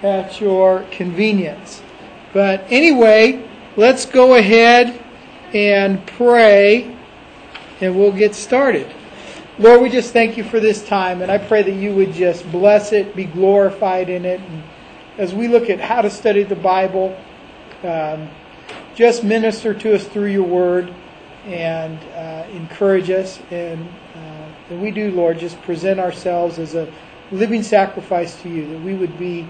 at your convenience. But anyway, let's go ahead and pray, and we'll get started. Lord, we just thank you for this time, and I pray that you would just bless it, be glorified in it. And as we look at how to study the Bible, just minister to us through your word and encourage us. And we do, Lord, just present ourselves as a living sacrifice to you, that we would be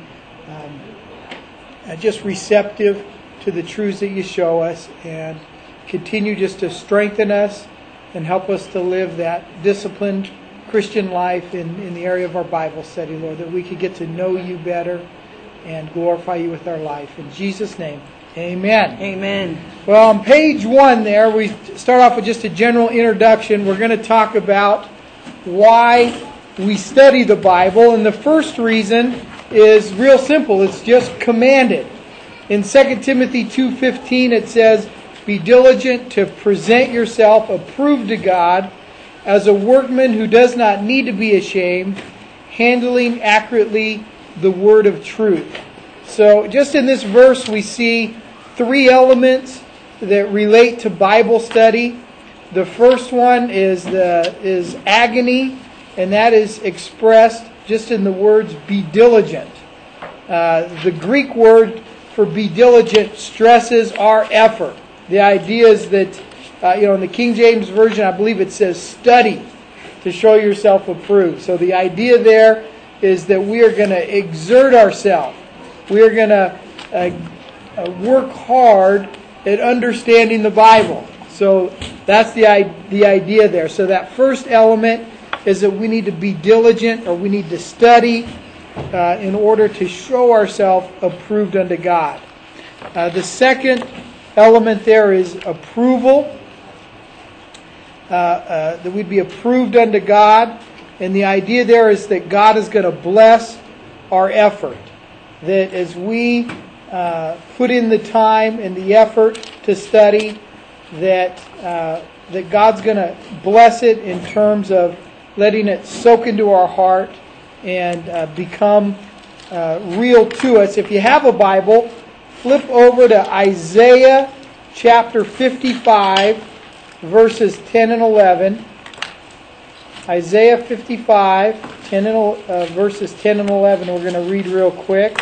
just receptive to the truths that you show us and continue just to strengthen us and help us to live that disciplined Christian life in the area of our Bible study, Lord, that we could get to know you better and glorify you with our life. In Jesus' name, amen. Amen. Well, on page 1 there, we start off with just a general introduction. We're going to talk about why we study the Bible, and the first reason is real simple. It's just commanded. In 2 Timothy 2:15 it says, "Be diligent to present yourself approved to God as a workman who does not need to be ashamed, handling accurately the word of truth." So just in this verse we see 3 elements that relate to Bible study. The first one is agony, and that is expressed just in the words, be diligent. The Greek word for be diligent stresses our effort. The idea is that, in the King James Version, I believe it says study to show yourself approved. So the idea there is that we are going to exert ourselves. We are going to work hard at understanding the Bible. So that's the idea there. So that first element is that we need to be diligent, or we need to study in order to show ourselves approved unto God. The second element there is approval, that we'd be approved unto God. And the idea there is that God is going to bless our effort. That as we put in the time and the effort to study, that God's going to bless it in terms of letting it soak into our heart and become real to us. If you have a Bible, flip over to Isaiah chapter 55, verses 10 and 11. Isaiah 55, verses 10 and 11. We're going to read real quick.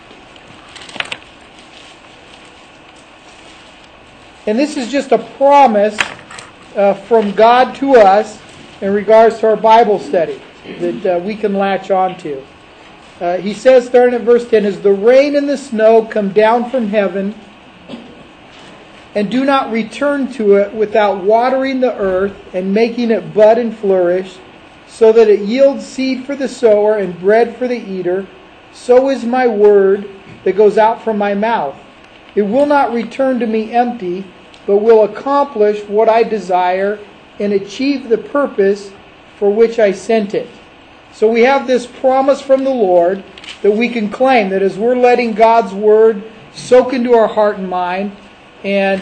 And this is just a promise from God to us in regards to our Bible study that we can latch on to. He says, starting at verse 10, "As the rain and the snow come down from heaven, and do not return to it without watering the earth and making it bud and flourish, so that it yields seed for the sower and bread for the eater, so is my word that goes out from my mouth. It will not return to me empty, but will accomplish what I desire and achieve the purpose for which I sent it." So we have this promise from the Lord that we can claim, that as we're letting God's word soak into our heart and mind, and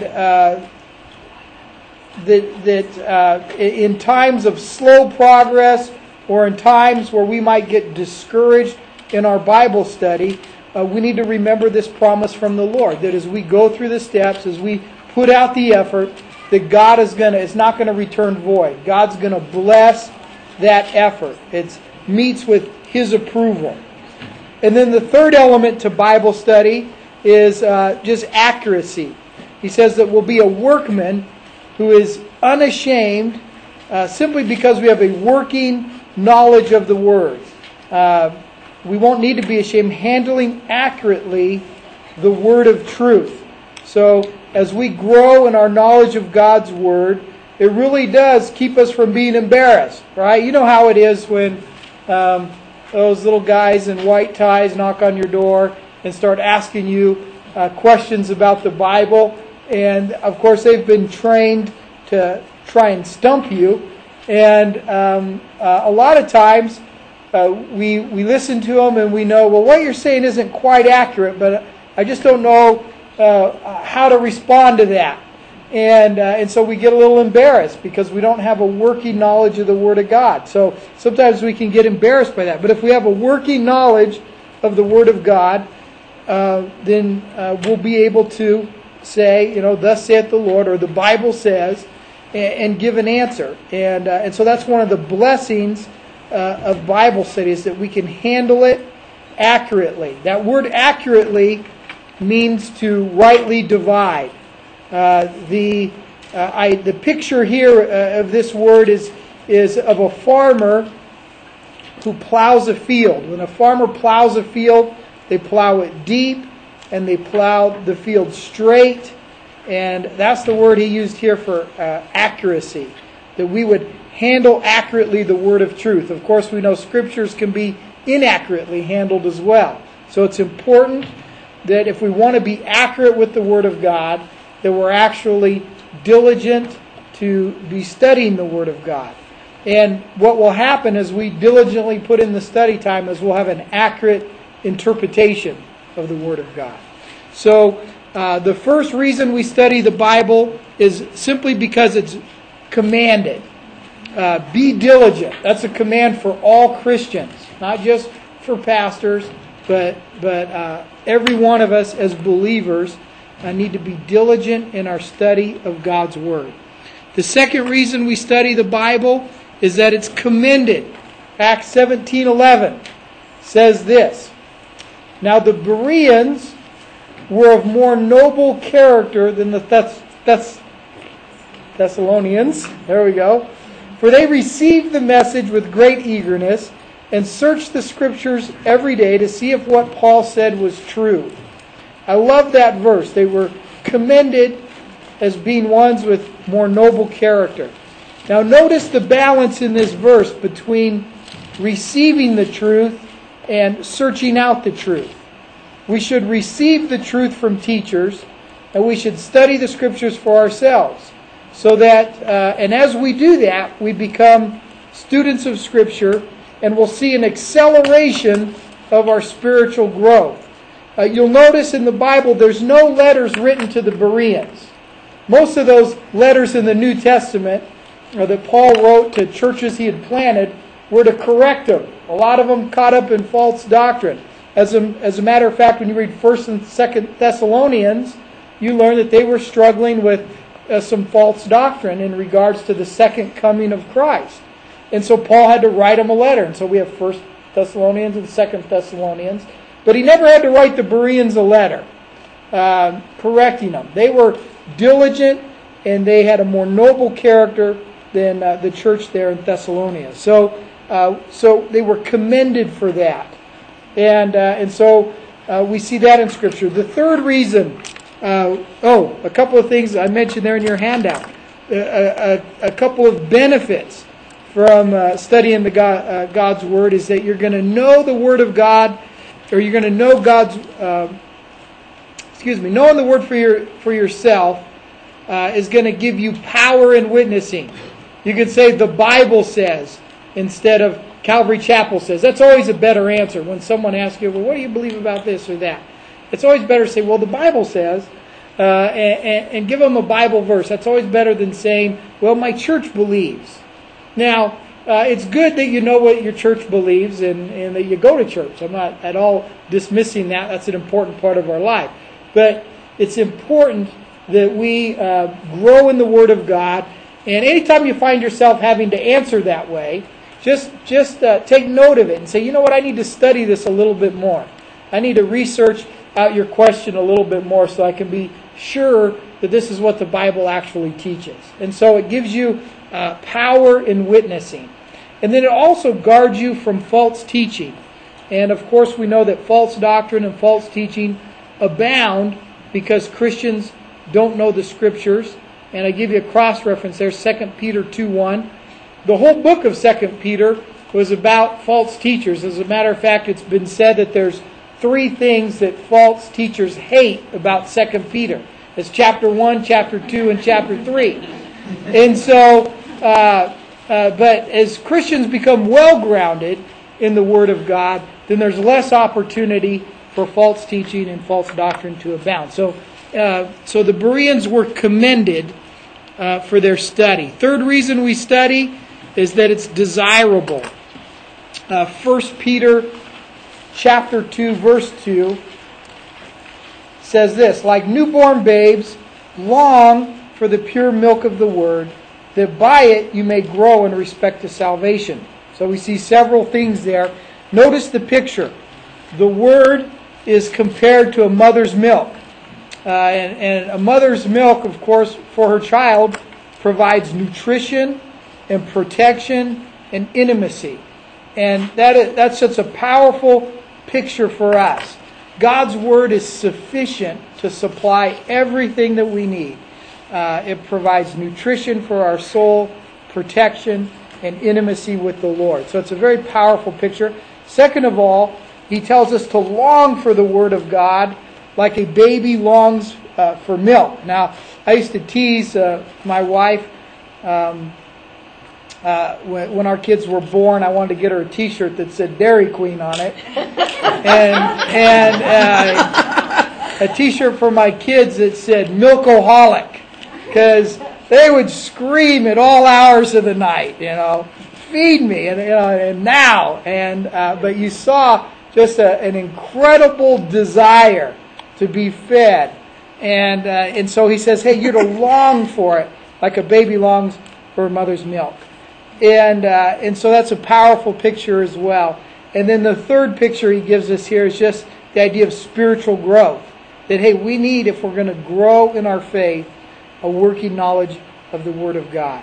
in times of slow progress, or in times where we might get discouraged in our Bible study, we need to remember this promise from the Lord, that as we go through the steps, as we put out the effort, that God it's not going to return void. God's going to bless that effort. It meets with His approval. And then the third element to Bible study is just accuracy. He says that we'll be a workman who is unashamed simply because we have a working knowledge of the Word. We won't need to be ashamed, handling accurately the Word of truth. So as we grow in our knowledge of God's Word, it really does keep us from being embarrassed, right? You know how it is when those little guys in white ties knock on your door and start asking you questions about the Bible. And of course they've been trained to try and stump you. And a lot of times we listen to them and we know, well, what you're saying isn't quite accurate, but I just don't know how to respond to that. And so we get a little embarrassed because we don't have a working knowledge of the Word of God. So sometimes we can get embarrassed by that. But if we have a working knowledge of the Word of God, then we'll be able to say, thus saith the Lord, or the Bible says, and give an answer. And so that's one of the blessings of Bible study, is that we can handle it accurately. That word accurately means to rightly divide. The picture here of this word is of a farmer who plows a field. When a farmer plows a field, they plow it deep and they plow the field straight. And that's the word he used here for accuracy, that we would handle accurately the word of truth. Of course, we know scriptures can be inaccurately handled as well. So it's important that if we want to be accurate with the word of God, that we're actually diligent to be studying the word of God. And what will happen as we diligently put in the study time is we'll have an accurate interpretation of the word of God. So the first reason we study the Bible is simply because it's commanded. Be diligent. That's a command for all Christians, not just for pastors, but every one of us as believers need to be diligent in our study of God's Word. The second reason we study the Bible is that it's commended. Acts 17:11 says this: "Now the Bereans were of more noble character than the Thessalonians." There we go. "For they received the message with great eagerness and searched the Scriptures every day to see if what Paul said was true." I love that verse. They were commended as being ones with more noble character. Now notice the balance in this verse between receiving the truth and searching out the truth. We should receive the truth from teachers, and we should study the Scriptures for ourselves. So that, and as we do that, we become students of Scripture, and we'll see an acceleration of our spiritual growth. You'll notice in the Bible there's no letters written to the Bereans. Most of those letters in the New Testament that Paul wrote to churches he had planted were to correct them. A lot of them caught up in false doctrine. As a matter of fact, when you read 1st and 2nd Thessalonians, you learn that they were struggling with some false doctrine in regards to the second coming of Christ. And so Paul had to write them a letter. And so we have 1st Thessalonians and 2nd Thessalonians. But he never had to write the Bereans a letter correcting them. They were diligent and they had a more noble character than the church there in Thessalonica. So they were commended for that. And so we see that in Scripture. The third reason, a couple of things I mentioned there in your handout. A couple of benefits from studying God's Word is that you're going to know the Word of God, or you're going to know God's, knowing the Word for yourself is going to give you power in witnessing. You can say the Bible says instead of Calvary Chapel says. That's always a better answer when someone asks you, well, what do you believe about this or that? It's always better to say, well, the Bible says, and give them a Bible verse. That's always better than saying, well, my church believes. Now, it's good that you know what your church believes and that you go to church. I'm not at all dismissing that. That's an important part of our life. But it's important that we grow in the Word of God. And anytime you find yourself having to answer that way, just take note of it and say, you know what, I need to study this a little bit more. I need to research out your question a little bit more so I can be sure that this is what the Bible actually teaches. And so it gives you power in witnessing. And then it also guards you from false teaching. And of course we know that false doctrine and false teaching abound because Christians don't know the Scriptures. And I give you a cross-reference there, 2 Peter 2:1. The whole book of 2 Peter was about false teachers. As a matter of fact, it's been said that there's 3 things that false teachers hate about 2 Peter. It's chapter 1, chapter 2, and chapter 3. And so, but as Christians become well-grounded in the Word of God, then there's less opportunity for false teaching and false doctrine to abound. So the Bereans were commended for their study. Third reason we study is that it's desirable. 1 Peter chapter 2, verse 2 says this, like newborn babes, long for the pure milk of the word, that by it you may grow in respect to salvation. So we see several things there. Notice the picture. The word is compared to a mother's milk. And a mother's milk, of course, for her child, provides nutrition and protection and intimacy. And that's such a powerful picture for us. God's word is sufficient to supply everything that we need. It provides nutrition for our soul, protection, and intimacy with the Lord. So it's a very powerful picture. Second of all, he tells us to long for the word of God like a baby longs for milk. Now, I used to tease my wife when our kids were born. I wanted to get her a T-shirt that said Dairy Queen on it, and a T-shirt for my kids that said Milkaholic, because they would scream at all hours of the night, feed me, and now, but you saw just an incredible desire to be fed, and so he says, hey, you're to long for it like a baby longs for a mother's milk. And so that's a powerful picture as well. And then the third picture he gives us here is just the idea of spiritual growth. That, hey, we need, if we're going to grow in our faith, a working knowledge of the Word of God.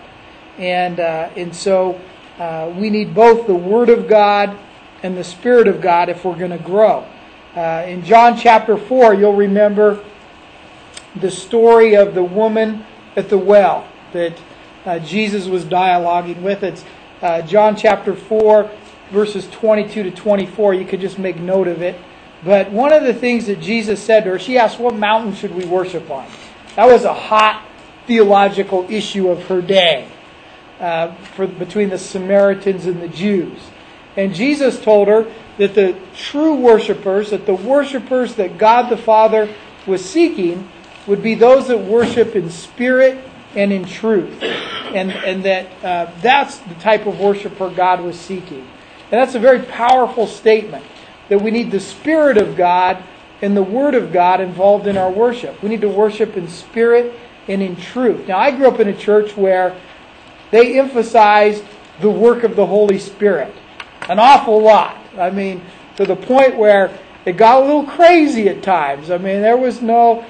And so we need both the Word of God and the Spirit of God if we're going to grow. In John chapter 4, you'll remember the story of the woman at the well that Jesus was dialoguing with. It's John chapter 4, verses 22 to 24. You could just make note of it. But one of the things that Jesus said to her, she asked, what mountain should we worship on? That was a hot theological issue of her day between the Samaritans and the Jews. And Jesus told her that the true worshipers, that the worshipers that God the Father was seeking would be those that worship in spirit and in truth. And that that's the type of worshiper God was seeking. And that's a very powerful statement, that we need the Spirit of God and the Word of God involved in our worship. We need to worship in spirit and in truth. Now, I grew up in a church where they emphasized the work of the Holy Spirit an awful lot. I mean, to the point where it got a little crazy at times. I mean, there was no...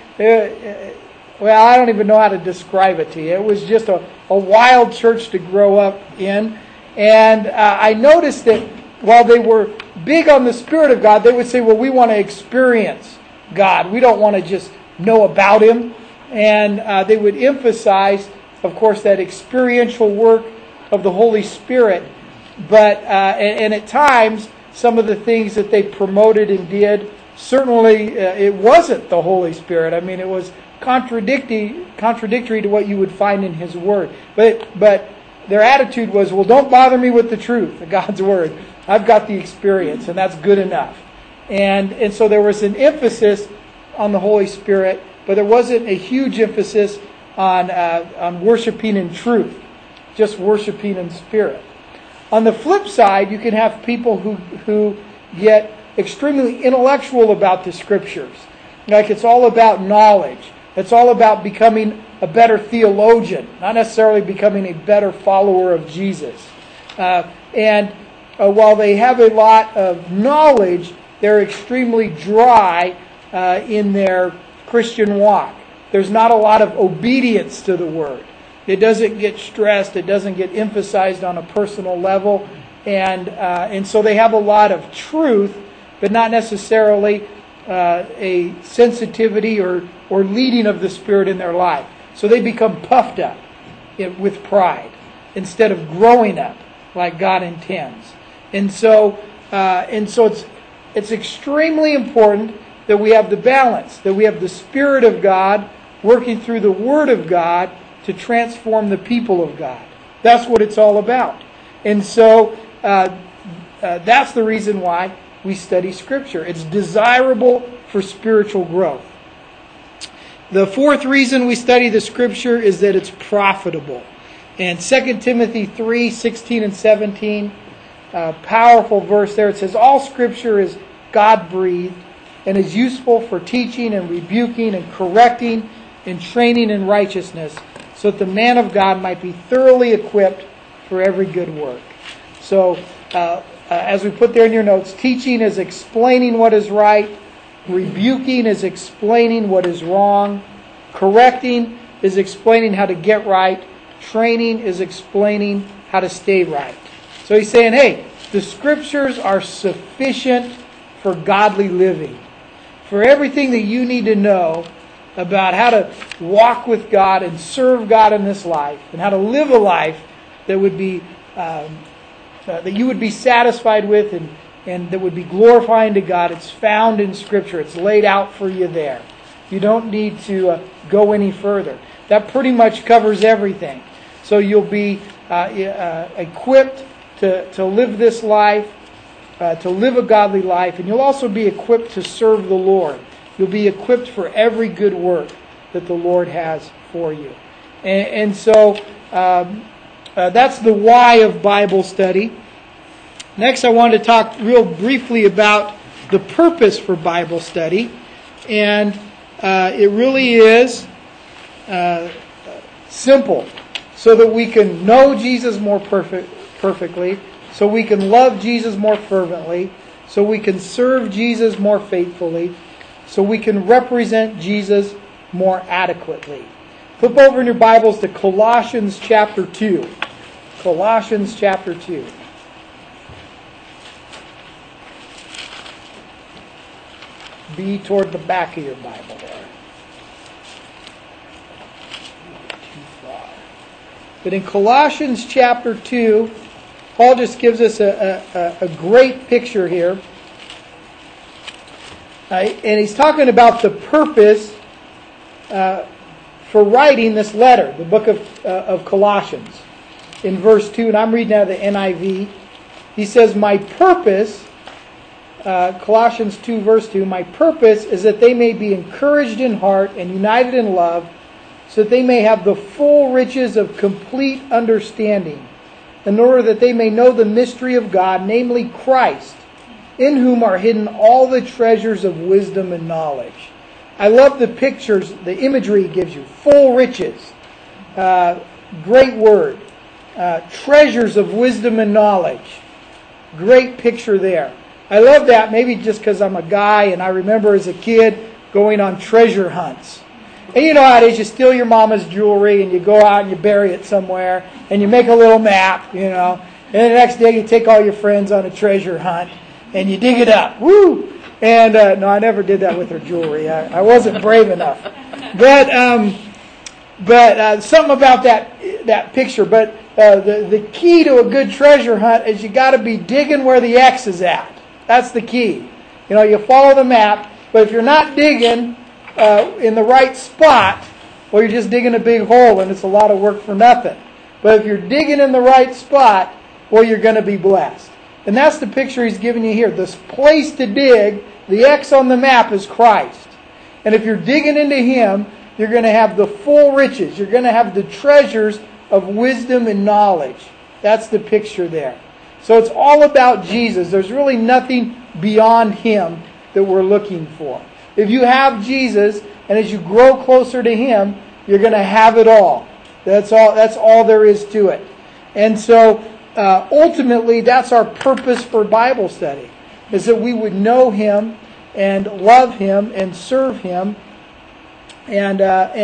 well, I don't even know how to describe it to you. It was just a wild church to grow up in. And I noticed that while they were big on the Spirit of God, they would say, well, we want to experience God. We don't want to just know about Him. And they would emphasize, of course, that experiential work of the Holy Spirit. But and at times, some of the things that they promoted and did, certainly it wasn't the Holy Spirit. I mean, it was contradictory to what you would find in His Word. But their attitude was, well, don't bother me with the truth of God's Word. I've got the experience, and that's good enough. And so there was an emphasis on the Holy Spirit, but there wasn't a huge emphasis on worshiping in truth, just worshiping in spirit. On the flip side, you can have people who get extremely intellectual about the Scriptures. Like it's all about knowledge. It's all about becoming a better theologian, not necessarily becoming a better follower of Jesus. While they have a lot of knowledge, they're extremely dry in their Christian walk. There's not a lot of obedience to the Word. It doesn't get stressed. It doesn't get emphasized on a personal level. And so they have a lot of truth, but not necessarily a sensitivity or leading of the Spirit in their life. So they become puffed up with pride instead of growing up like God intends. And so it's extremely important that we have the balance, that we have the Spirit of God working through the Word of God to transform the people of God. That's what it's all about. And so that's the reason why we study Scripture. It's desirable for spiritual growth. The fourth reason we study the Scripture is that it's profitable. And 2 Timothy 3:16 and 17, powerful verse there. It says, all Scripture is God-breathed and is useful for teaching and rebuking and correcting and training in righteousness, so that the man of God might be thoroughly equipped for every good work. So, as we put there in your notes, teaching is explaining what is right, rebuking is explaining what is wrong, correcting is explaining how to get right, training is explaining how to stay right. So he's saying, hey, the Scriptures are sufficient for godly living. For everything that you need to know about how to walk with God and serve God in this life, and how to live a life that would be that you would be satisfied with and that would be glorifying to God. It's found in Scripture. It's laid out for you there. You don't need to go any further. That pretty much covers everything. So you'll be equipped to live this life, to live a godly life, and you'll also be equipped to serve the Lord. You'll be equipped for every good work that the Lord has for you. And so that's the why of Bible study. Next, I want to talk real briefly about the purpose for Bible study. And it really is simple, so that we can know Jesus more perfectly, so we can love Jesus more fervently, so we can serve Jesus more faithfully, so we can represent Jesus more adequately. Flip over in your Bibles to Colossians chapter 2. Colossians chapter 2. Be toward the back of your Bible there. But in Colossians chapter 2, Paul just gives us a great picture here. And he's talking about the purpose for writing this letter, the book of Colossians. In verse 2, and I'm reading out of the NIV, he says, my purpose, Colossians 2 verse 2, my purpose is that they may be encouraged in heart and united in love, so that they may have the full riches of complete understanding, in order that they may know the mystery of God, namely Christ, in whom are hidden all the treasures of wisdom and knowledge. I love the pictures, the imagery it gives you. Full riches. Great word. Treasures of wisdom and knowledge. Great picture there. I love that, maybe just because I'm a guy and I remember as a kid going on treasure hunts. And you know how it is, you steal your mama's jewelry and you go out and you bury it somewhere and you make a little map, you know. And the next day you take all your friends on a treasure hunt and you dig it up. Woo! And no, I never did that with her jewelry. I wasn't brave enough. But something about that picture. But the key to a good treasure hunt is you got to be digging where the X is at. That's the key. You know, you follow the map, but if you're not digging in the right spot, well, you're just digging a big hole and it's a lot of work for nothing. But if you're digging in the right spot, well, you're going to be blessed. And that's the picture he's giving you here. This place to dig, the X on the map is Christ. And if you're digging into Him, you're going to have the full riches. You're going to have the treasures of wisdom and knowledge. That's the picture there. So it's all about Jesus. There's really nothing beyond Him that we're looking for. If you have Jesus, and as you grow closer to Him, you're going to have it all. That's all there is to it. And so ultimately, that's our purpose for Bible study, is that we would know Him and love Him and serve Him. And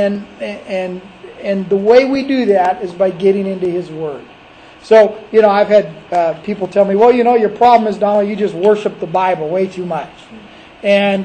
the way we do that is by getting into His Word. So, you know, I've had people tell me, well, you know, your problem is, Donald, you just worship the Bible way too much. And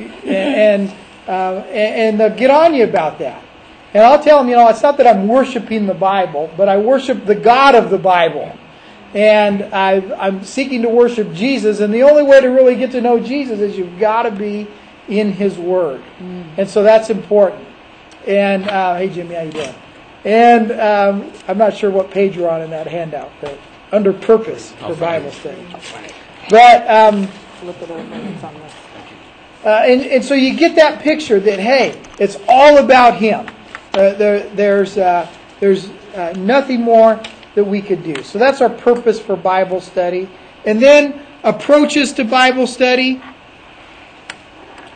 they'll get on you about that. And I'll tell them, you know, it's not that I'm worshiping the Bible, but I worship the God of the Bible. And I'm seeking to worship Jesus. And the only way to really get to know Jesus is you've got to be in His Word. And so that's important. And, hey, Jimmy, how you doing? And I'm not sure what page you're on in that handout, but under purpose for Bible study. But flip it over. It's on this. And so you get that picture that, hey, it's all about Him. There's nothing more that we could do. So that's our purpose for Bible study. And then approaches to Bible study.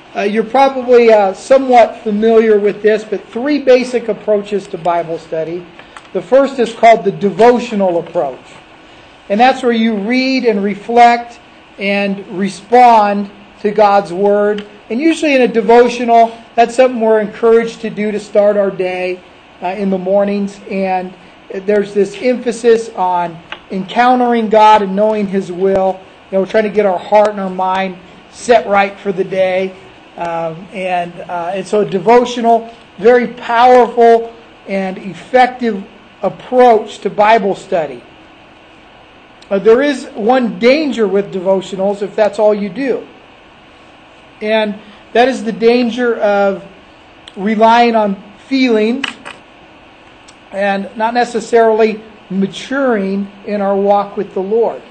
You're probably somewhat familiar with this, but 3 basic approaches to Bible study. The first is called the devotional approach. And that's where you read and reflect and respond to God's Word. And usually in a devotional, that's something we're encouraged to do to start our day in the mornings. And there's this emphasis on encountering God and knowing His will. We're trying to get our heart and our mind set right for the day. And so a devotional, very powerful and effective approach to Bible study. There is one danger with devotionals if that's all you do. And that is the danger of relying on feelings and not necessarily maturing in our walk with the Lord.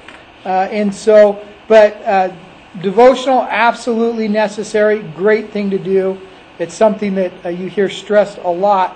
Devotional, absolutely necessary, great thing to do. It's something that you hear stressed a lot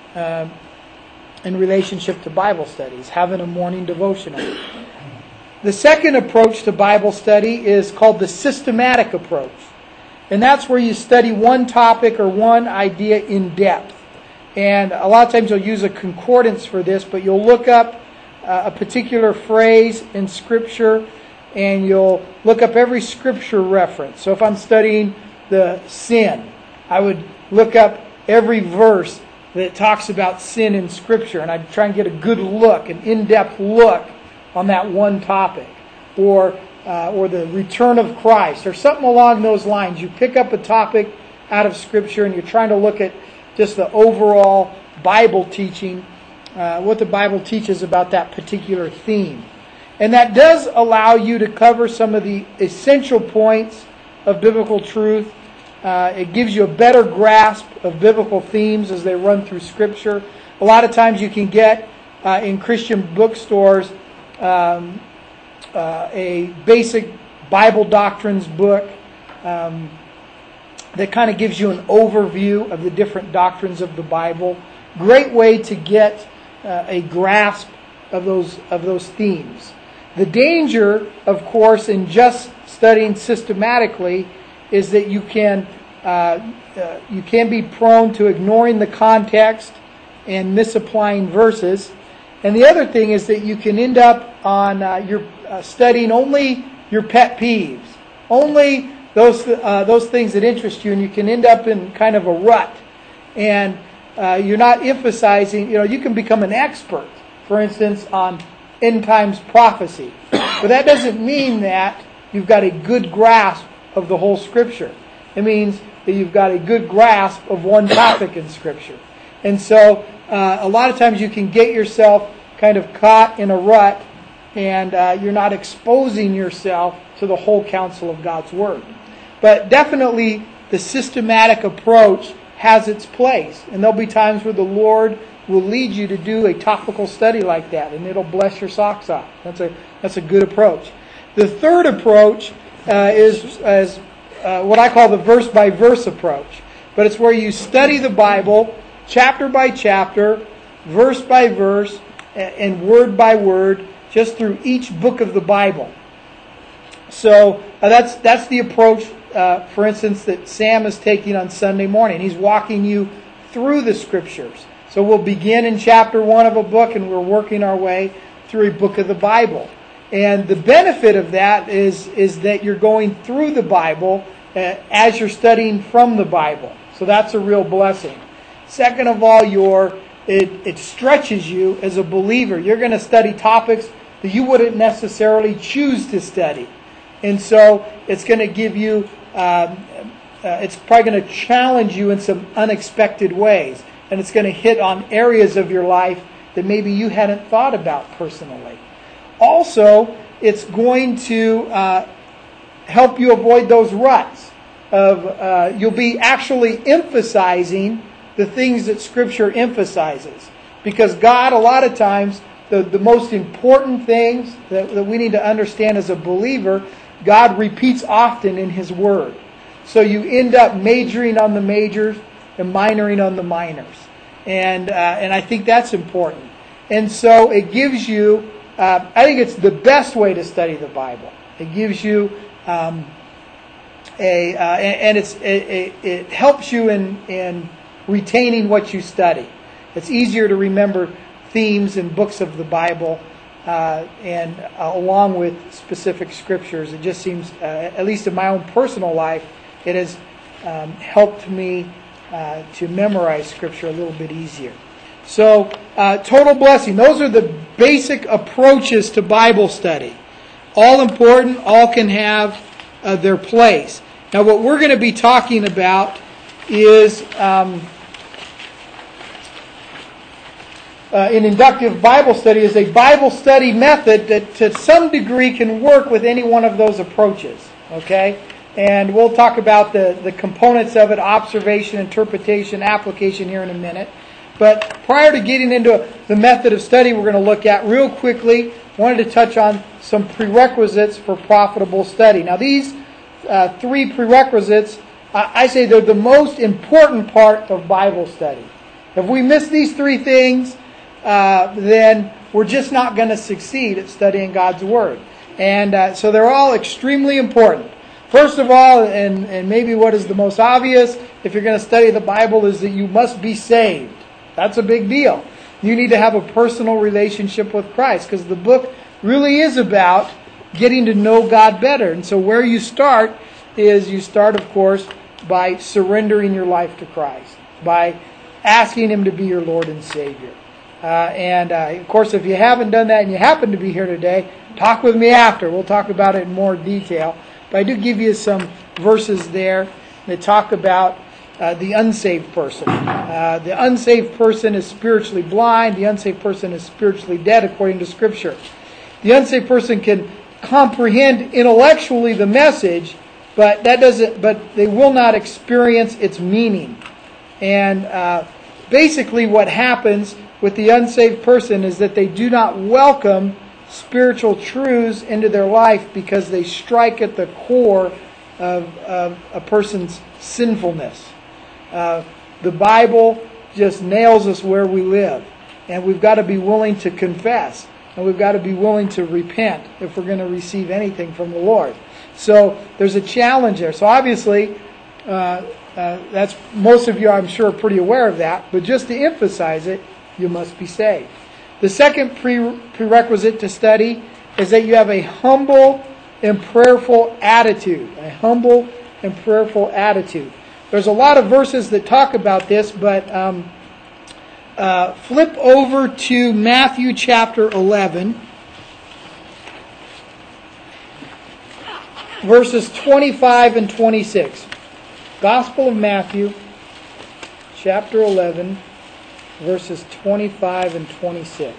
in relationship to Bible studies, having a morning devotional. The second approach to Bible study is called the systematic approach. And that's where you study one topic or one idea in depth. And a lot of times you'll use a concordance for this, but you'll look up a particular phrase in Scripture and you'll look up every Scripture reference. So if I'm studying the sin, I would look up every verse that talks about sin in Scripture, and I'd try and get a good look, an in-depth look on that one topic. Or the return of Christ, or something along those lines. You pick up a topic out of Scripture and you're trying to look at just the overall Bible teaching, what the Bible teaches about that particular theme. And that does allow you to cover some of the essential points of biblical truth. It gives you a better grasp of biblical themes as they run through Scripture. A lot of times you can get in Christian bookstores a basic Bible doctrines book that kind of gives you an overview of the different doctrines of the Bible. Great way to get a grasp of those themes. The danger, of course, in just studying systematically is that you can be prone to ignoring the context and misapplying verses. And the other thing is that you can end up on studying only your pet peeves, only those things that interest you, and you can end up in kind of a rut. And you're not emphasizing. You can become an expert, for instance, on end times prophecy, but that doesn't mean that you've got a good grasp of the whole Scripture. It means that you've got a good grasp of one topic in Scripture. And so a lot of times you can get yourself kind of caught in a rut, and you're not exposing yourself to the whole counsel of God's Word. But definitely the systematic approach has its place. And there'll be times where the Lord will lead you to do a topical study like that, and it'll bless your socks off. That's a good approach. The third approach is what I call the verse-by-verse approach. But it's where you study the Bible chapter by chapter, verse by verse, and word by word, just through each book of the Bible. So that's the approach, for instance, that Sam is taking on Sunday morning. He's walking you through the Scriptures. So we'll begin in chapter 1 of a book, and we're working our way through a book of the Bible. And the benefit of that is that you're going through the Bible as you're studying from the Bible. So that's a real blessing. Second of all, it stretches you as a believer. You're going to study topics that you wouldn't necessarily choose to study. And so it's going to give you, it's probably going to challenge you in some unexpected ways. And it's going to hit on areas of your life that maybe you hadn't thought about personally. Also, it's going to help you avoid those ruts of you'll be actually emphasizing the things that Scripture emphasizes. Because God, a lot of times, the most important things that we need to understand as a believer, God repeats often in His Word. So you end up majoring on the majors and minoring on the minors. And I think that's important. And so it gives you, I think it's the best way to study the Bible. It gives you it helps you in retaining what you study. It's easier to remember themes and books of the Bible, and along with specific scriptures. It just seems, at least in my own personal life, it has helped me to memorize scripture a little bit easier. So, total blessing. Those are the basic approaches to Bible study. All important, all can have their place. Now, what we're going to be talking about is in inductive Bible study is a Bible study method that to some degree can work with any one of those approaches. Okay? And we'll talk about the components of it, observation, interpretation, application here in a minute. But prior to getting into the method of study we're going to look at real quickly, wanted to touch on some prerequisites for profitable study. Now these three prerequisites, I say they're the most important part of Bible study. If we miss these three things, then we're just not going to succeed at studying God's Word. And so they're all extremely important. First of all, and maybe what is the most obvious, if you're going to study the Bible, is that you must be saved. That's a big deal. You need to have a personal relationship with Christ, because the book really is about getting to know God better. And so where you start is, you start, of course, by surrendering your life to Christ, by asking Him to be your Lord and Savior. Of course, if you haven't done that and you happen to be here today, talk with me after. We'll talk about it in more detail. But I do give you some verses there that talk about the unsaved person. The unsaved person is spiritually blind. The unsaved person is spiritually dead, according to Scripture. The unsaved person can comprehend intellectually the message, but they will not experience its meaning. And basically, what happens with the unsaved person is that they do not welcome spiritual truths into their life because they strike at the core of a person's sinfulness. The Bible just nails us where we live, and we've got to be willing to confess, and we've got to be willing to repent if we're going to receive anything from the Lord. So there's a challenge there. So obviously, that's most of you, I'm sure, are pretty aware of that. But just to emphasize it, you must be saved. The second prerequisite to study is that you have a humble and prayerful attitude. A humble and prayerful attitude. There's a lot of verses that talk about this, but flip over to Matthew chapter 11, verses 25 and 26. Gospel of Matthew, chapter 11, verses 25 and 26.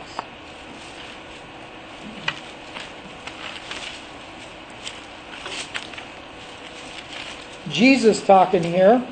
Jesus talking here.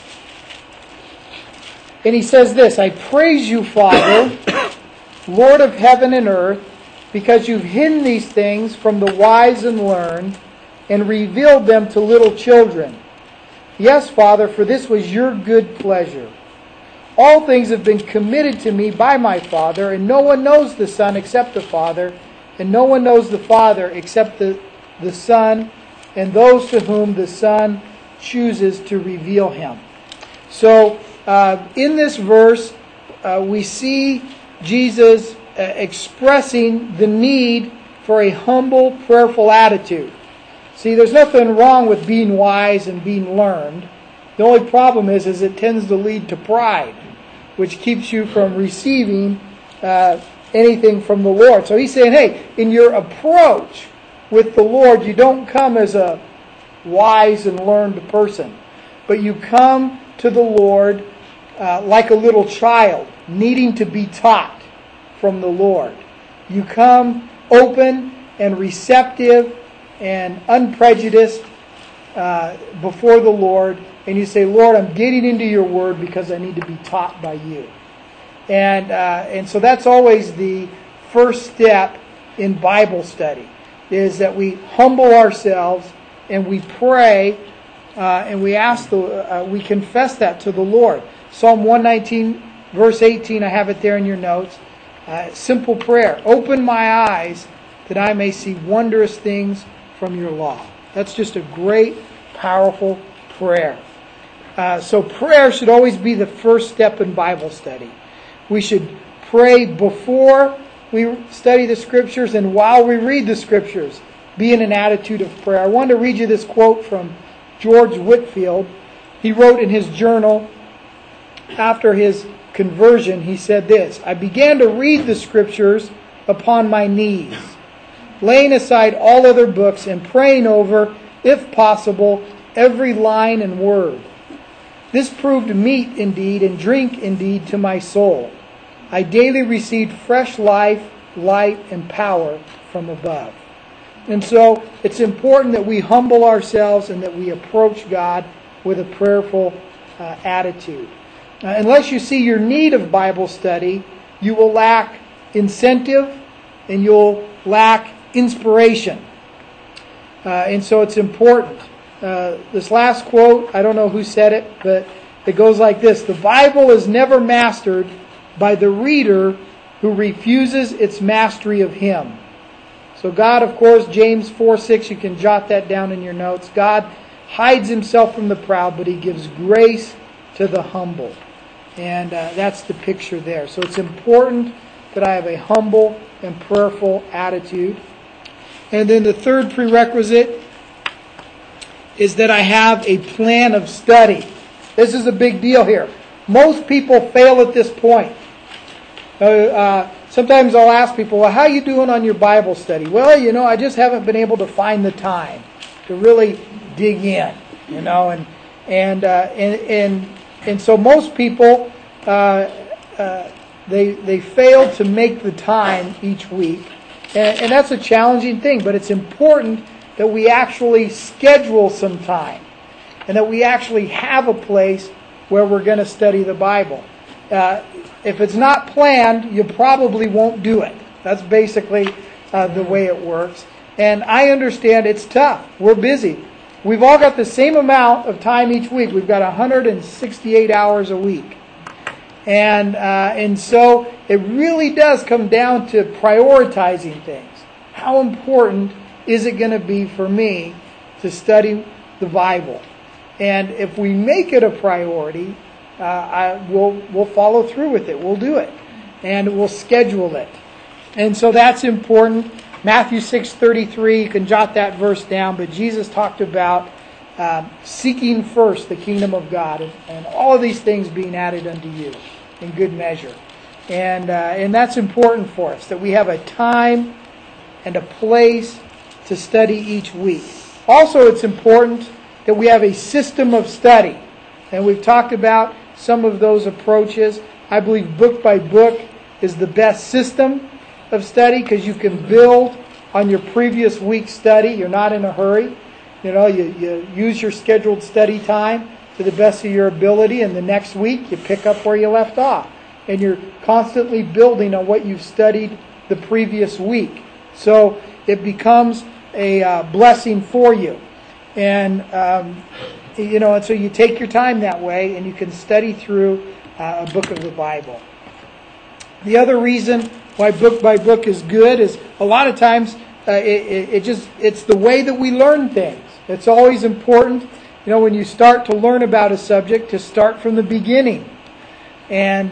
And He says this, "I praise you, Father, Lord of heaven and earth, because you've hidden these things from the wise and learned and revealed them to little children. Yes, Father, for this was your good pleasure. All things have been committed to me by my Father, and no one knows the Son except the Father, and no one knows the Father except the Son, and those to whom the Son chooses to reveal Him." So, in this verse, we see Jesus expressing the need for a humble, prayerful attitude. See, there's nothing wrong with being wise and being learned. The only problem is it tends to lead to pride, which keeps you from receiving anything from the Lord. So He's saying, hey, in your approach with the Lord, you don't come as a wise and learned person, but you come to the Lord like a little child, needing to be taught from the Lord. You come open and receptive and unprejudiced before the Lord, and you say, Lord, I'm getting into your word because I need to be taught by you. And so that's always the first step in Bible study, is that we humble ourselves and we pray and we ask we confess that to the Lord. Psalm 119, verse 18, I have it there in your notes. Simple prayer. Open my eyes that I may see wondrous things from your law. That's just a great powerful prayer. So prayer should always be the first step in Bible study. We should pray before we study the Scriptures and while we read the Scriptures. Be in an attitude of prayer. I wanted to read you this quote from George Whitefield. He wrote in his journal after his conversion, he said this: "I began to read the Scriptures upon my knees, laying aside all other books and praying over, if possible, every line and word. This proved meat indeed and drink indeed to my soul. I daily received fresh life, light, and power from above." And so it's important that we humble ourselves and that we approach God with a prayerful attitude. Unless you see your need of Bible study, you will lack incentive and you'll lack inspiration. And so it's important. This last quote, I don't know who said it, but it goes like this: "The Bible is never mastered by the reader who refuses its mastery of Him." So God, of course, James 4:6, you can jot that down in your notes. God hides Himself from the proud, but He gives grace to the humble. And that's the picture there. So it's important that I have a humble and prayerful attitude. And then the third prerequisite is that I have a plan of study. This is a big deal here. Most people fail at this point. Sometimes I'll ask people, "Well, how are you doing on your Bible study?" "Well, I just haven't been able to find the time to really dig in, and so most people they fail to make the time each week, and that's a challenging thing. But it's important that we actually schedule some time, and that we actually have a place where we're going to study the Bible. If it's not planned, you probably won't do it. That's basically the way it works. And I understand it's tough. We're busy. We've all got the same amount of time each week. We've got 168 hours a week. And so it really does come down to prioritizing things. How important is it going to be for me to study the Bible? And if we make it a priority, we'll follow through with it. We'll do it. And we'll schedule it. And so that's important. Matthew 6:33, you can jot that verse down, but Jesus talked about seeking first the kingdom of God and all of these things being added unto you in good measure. And that's important for us, that we have a time and a place to study each week. Also, it's important that we have a system of study. And we've talked about some of those approaches. I believe book by book is the best system of study because you can build on your previous week's study. You're not in a hurry. You use your scheduled study time to the best of your ability, and the next week you pick up where you left off. And you're constantly building on what you've studied the previous week. So it becomes a blessing for you. And and so you take your time that way, and you can study through a book of the Bible. The other reason why book by book is good is a lot of times it's the way that we learn things. It's always important, when you start to learn about a subject, to start from the beginning. And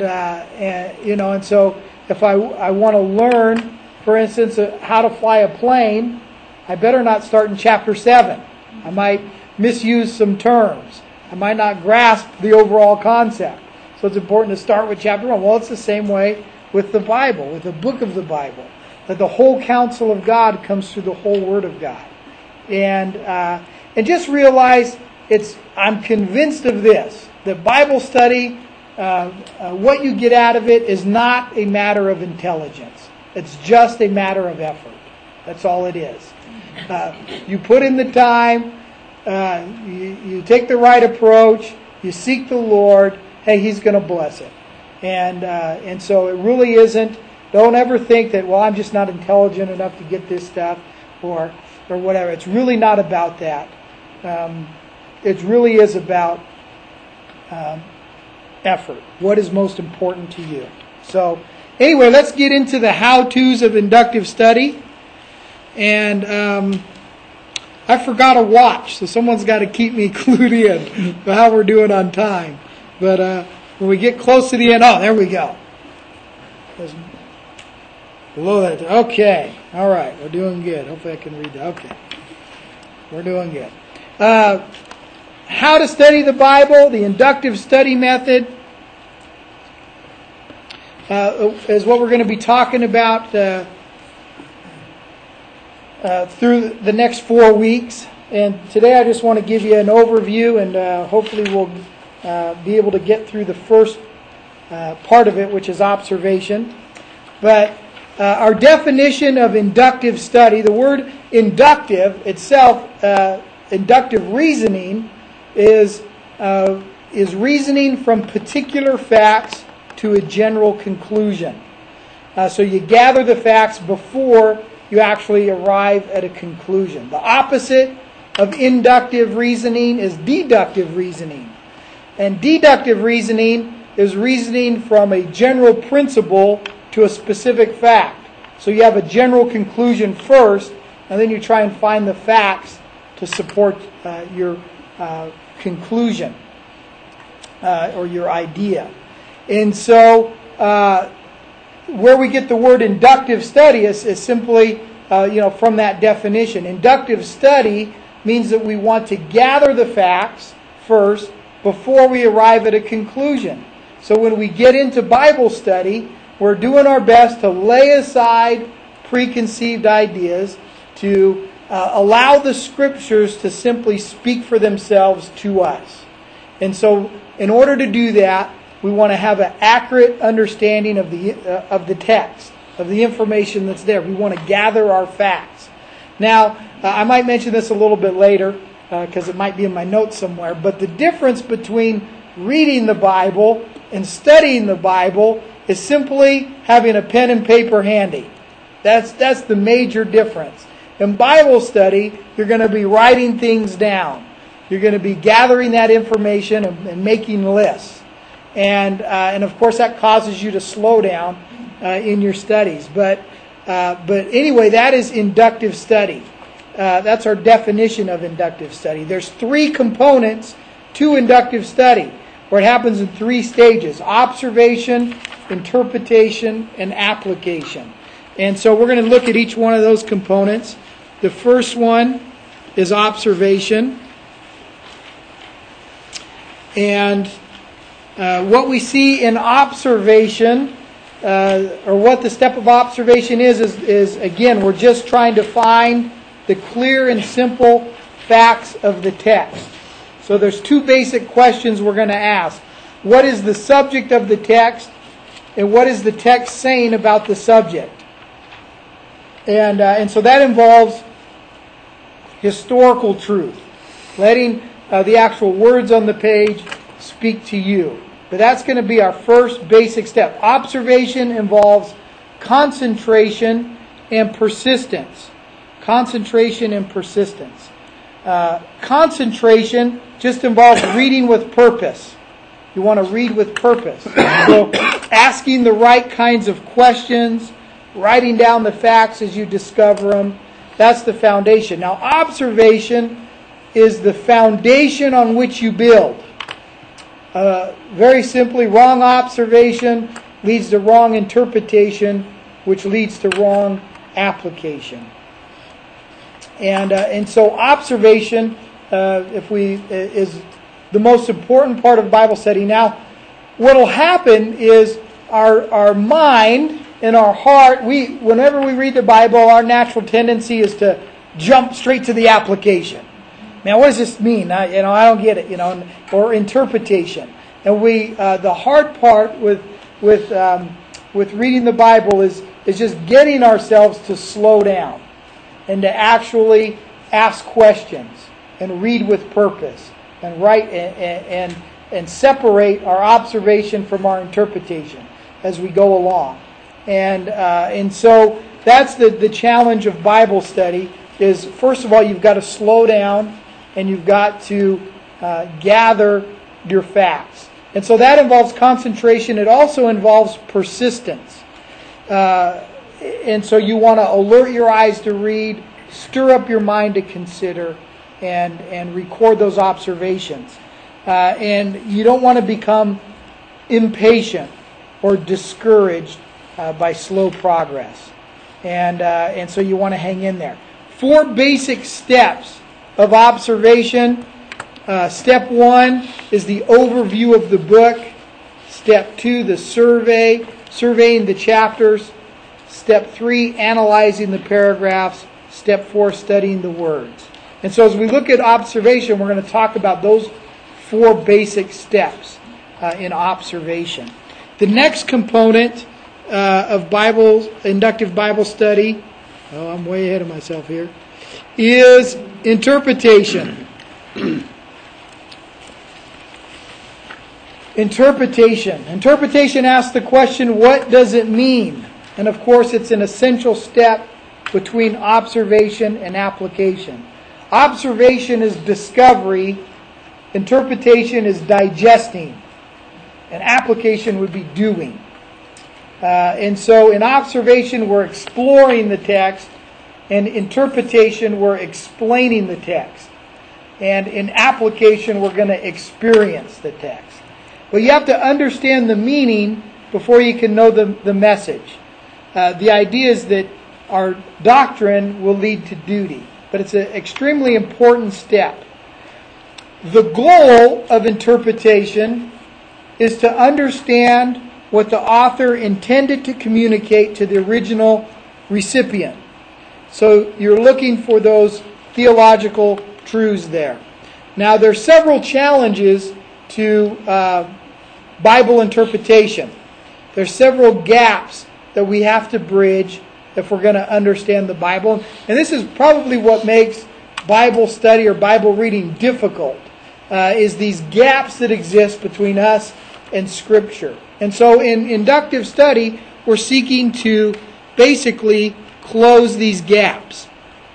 so if I want to learn, for instance, how to fly a plane, I better not start in chapter 7. I might misuse some terms. I might not grasp the overall concept. So it's important to start with chapter 1. Well, it's the same way with the Bible, with the book of the Bible, that the whole counsel of God comes through the whole Word of God. And just realize I'm convinced of this, that Bible study, what you get out of it is not a matter of intelligence. It's just a matter of effort. That's all it is. You put in the time, you take the right approach, you seek the Lord, hey, He's going to bless it. And so it really isn't, don't ever think that, well, I'm just not intelligent enough to get this stuff or whatever. It's really not about that. It really is about effort. What is most important to you? So anyway, let's get into the how-tos of inductive study. And I forgot a watch, so someone's got to keep me clued in for how we're doing on time. But when we get close to the end, there we go. Below that. Okay. All right. We're doing good. Hopefully I can read that. Okay. We're doing good. How to study the Bible, the inductive study method, is what we're going to be talking about through the next 4 weeks. And today I just want to give you an overview, and hopefully we'll be able to get through the first part of it, which is observation. But our definition of inductive study, the word inductive itself, inductive reasoning, is reasoning from particular facts to a general conclusion. So you gather the facts before you actually arrive at a conclusion. The opposite of inductive reasoning is deductive reasoning. And deductive reasoning is reasoning from a general principle to a specific fact. So you have a general conclusion first, and then you try and find the facts to support your conclusion or your idea. And so where we get the word inductive study is simply from that definition. Inductive study means that we want to gather the facts first before we arrive at a conclusion. So when we get into Bible study, we're doing our best to lay aside preconceived ideas, to allow the Scriptures to simply speak for themselves to us. And so in order to do that, we want to have an accurate understanding of the text, of the information that's there. We want to gather our facts. Now, I might mention this a little bit later, because it might be in my notes somewhere, but the difference between reading the Bible and studying the Bible is simply having a pen and paper handy. That's the major difference. In Bible study, you're going to be writing things down. You're going to be gathering that information and making lists. And of course that causes you to slow down in your studies. But anyway, that is inductive study. That's our definition of inductive study. There's 3 components to inductive study, where it happens in 3 stages: observation, interpretation, and application. And so we're going to look at each one of those components. The first one is observation. And what we see in observation, or what the step of observation is again, we're just trying to find the clear and simple facts of the text. So there's 2 basic questions we're going to ask. What is the subject of the text? And what is the text saying about the subject? And so that involves historical truth, letting the actual words on the page speak to you. But that's going to be our first basic step. Observation involves concentration and persistence. Concentration and persistence. Concentration just involves reading with purpose. You want to read with purpose. So asking the right kinds of questions, writing down the facts as you discover them, that's the foundation. Now, observation is the foundation on which you build. Very simply, wrong observation leads to wrong interpretation, which leads to wrong application. And so observation, is the most important part of Bible study. Now, what will happen is our mind and our heart, whenever we read the Bible, our natural tendency is to jump straight to the application. Man, what does this mean? I don't get it. Or interpretation. And the hard part with reading the Bible is just getting ourselves to slow down and to actually ask questions and read with purpose and write and separate our observation from our interpretation as we go along. And so that's the challenge of Bible study is, first of all, you've got to slow down and you've got to gather your facts. And so that involves concentration. It also involves persistence. And so you want to alert your eyes to read, stir up your mind to consider and record those observations. And you don't want to become impatient or discouraged by slow progress. And so you want to hang in there. 4 basic steps of observation. Step 1 is the overview of the book. Step 2, the surveying the chapters. Step 3, analyzing the paragraphs. Step 4, studying the words. And so as we look at observation, we're going to talk about those 4 basic steps in observation. The next component of inductive Bible study, I'm way ahead of myself here, is interpretation. Interpretation asks the question, what does it mean? And of course, it's an essential step between observation and application. Observation is discovery. Interpretation is digesting. And application would be doing. And so in observation, we're exploring the text. In interpretation, we're explaining the text. And in application, we're going to experience the text. But you have to understand the meaning before you can know the message. The idea is that our doctrine will lead to duty. But it's an extremely important step. The goal of interpretation is to understand what the author intended to communicate to the original recipient. So you're looking for those theological truths there. Now there's several challenges to Bible interpretation. There's several gaps that we have to bridge if we're going to understand the Bible. And this is probably what makes Bible study or Bible reading difficult, is these gaps that exist between us and Scripture. And so in inductive study, we're seeking to basically close these gaps.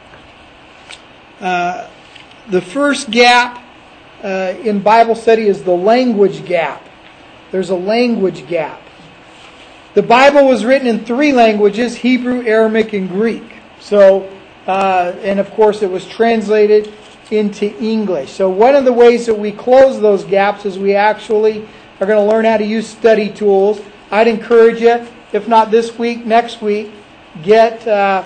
The first gap in Bible study is the language gap. There's a language gap. The Bible was written in 3 languages, Hebrew, Aramaic, and Greek. So, and of course it was translated into English. So one of the ways that we close those gaps is we actually are going to learn how to use study tools. I'd encourage you, if not this week, next week, get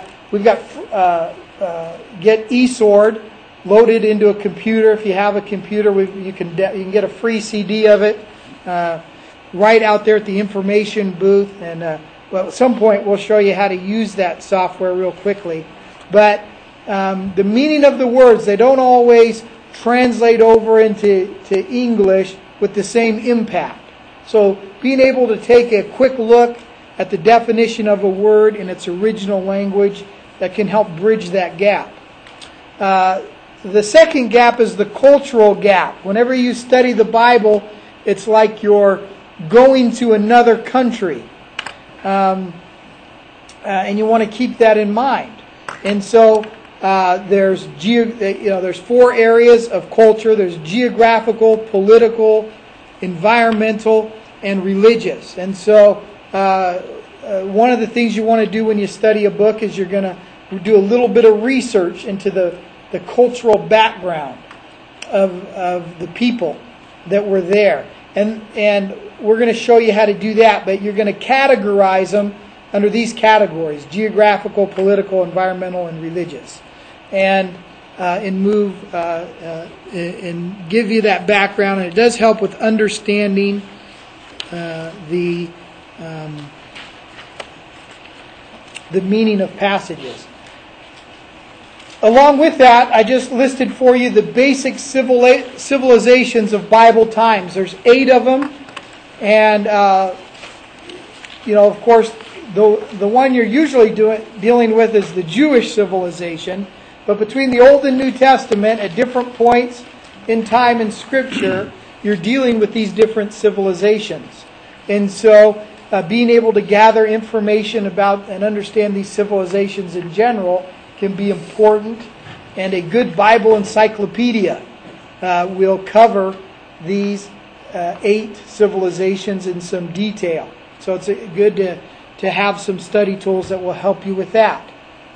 eSword loaded into a computer. If you have a computer, you can get a free CD of it right out there at the information booth. And at some point we'll show you how to use that software real quickly. But the meaning of the words, they don't always translate over into English with the same impact. So being able to take a quick look at the definition of a word in its original language, that can help bridge that gap. The second gap is the cultural gap. Whenever you study the Bible, it's like you're going to another country. And you want to keep that in mind. And so there's 4 areas of culture. There's geographical, political, environmental, and religious. And so one of the things you want to do when you study a book is you're going to do a little bit of research into the cultural background of the people that were there. And we're going to show you how to do that, but you're going to categorize them under these categories: geographical, political, environmental, and religious. And give you that background, and it does help with understanding the meaning of passages. Along with that, I just listed for you the basic civilizations of Bible times. There's 8 of them, and of course, the one you're usually dealing with is the Jewish civilization. But between the Old and New Testament, at different points in time in Scripture, you're dealing with these different civilizations. And so being able to gather information about and understand these civilizations in general can be important. And a good Bible encyclopedia will cover these 8 civilizations in some detail. So it's good to have some study tools that will help you with that.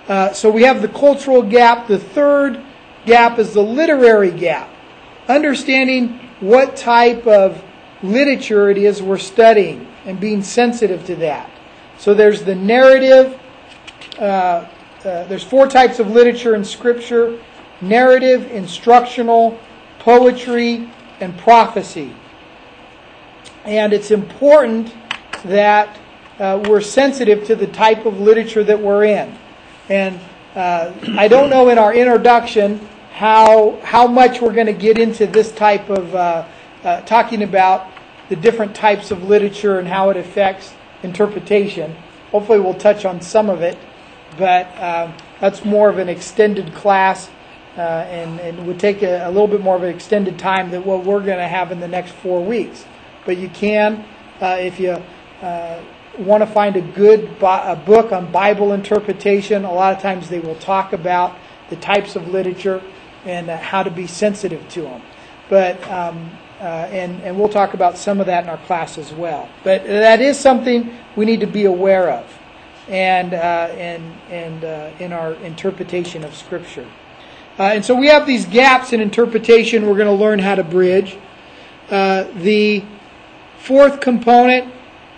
So we have the cultural gap. The third gap is the literary gap. Understanding what type of literature it is we're studying and being sensitive to that. So there's the narrative. There's 4 types of literature in Scripture: narrative, instructional, poetry, and prophecy. And it's important that we're sensitive to the type of literature that we're in. And I don't know in our introduction how much we're going to get into this type of talking about the different types of literature and how it affects interpretation. Hopefully we'll touch on some of it, but that's more of an extended class and would take a little bit more of an extended time than what we're going to have in the next 4 weeks. But you can, if you want to find a good book on Bible interpretation, a lot of times they will talk about the types of literature and how to be sensitive to them. But and we'll talk about some of that in our class as well. But that is something we need to be aware of, and in our interpretation of Scripture. And so we have these gaps in interpretation we're going to learn how to bridge. The fourth component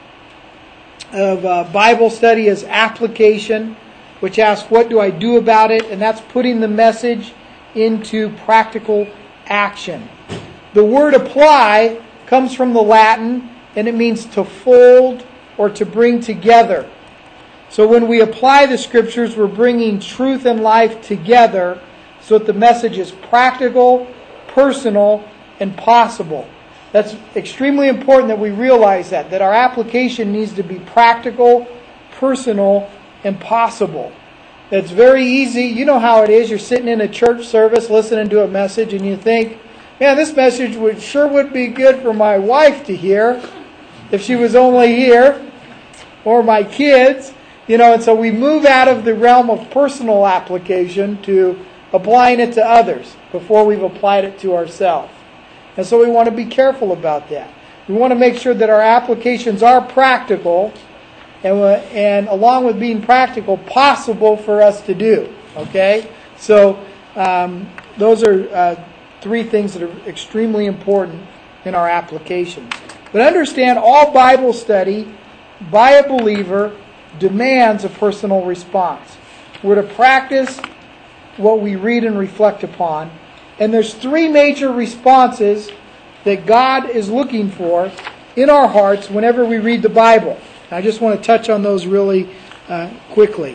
of Bible study is application, which asks, what do I do about it? And that's putting the message into practical action. The word apply comes from the Latin, and it means to fold or to bring together. So when we apply the Scriptures, we're bringing truth and life together so that the message is practical, personal, and possible. That's extremely important that we realize that our application needs to be practical, personal, and possible. It's very easy. You know how it is. You're sitting in a church service listening to a message and you think, man, this message would be good for my wife to hear if she was only here, or my kids. And so we move out of the realm of personal application to applying it to others before we've applied it to ourselves. And so we want to be careful about that. We want to make sure that our applications are practical and along with being practical, possible for us to do. Okay? So those are 3 things that are extremely important in our applications. But understand, all Bible study by a believer demands a personal response. We're to practice what we read and reflect upon. And there's 3 major responses that God is looking for in our hearts whenever we read the Bible. I just want to touch on those really quickly.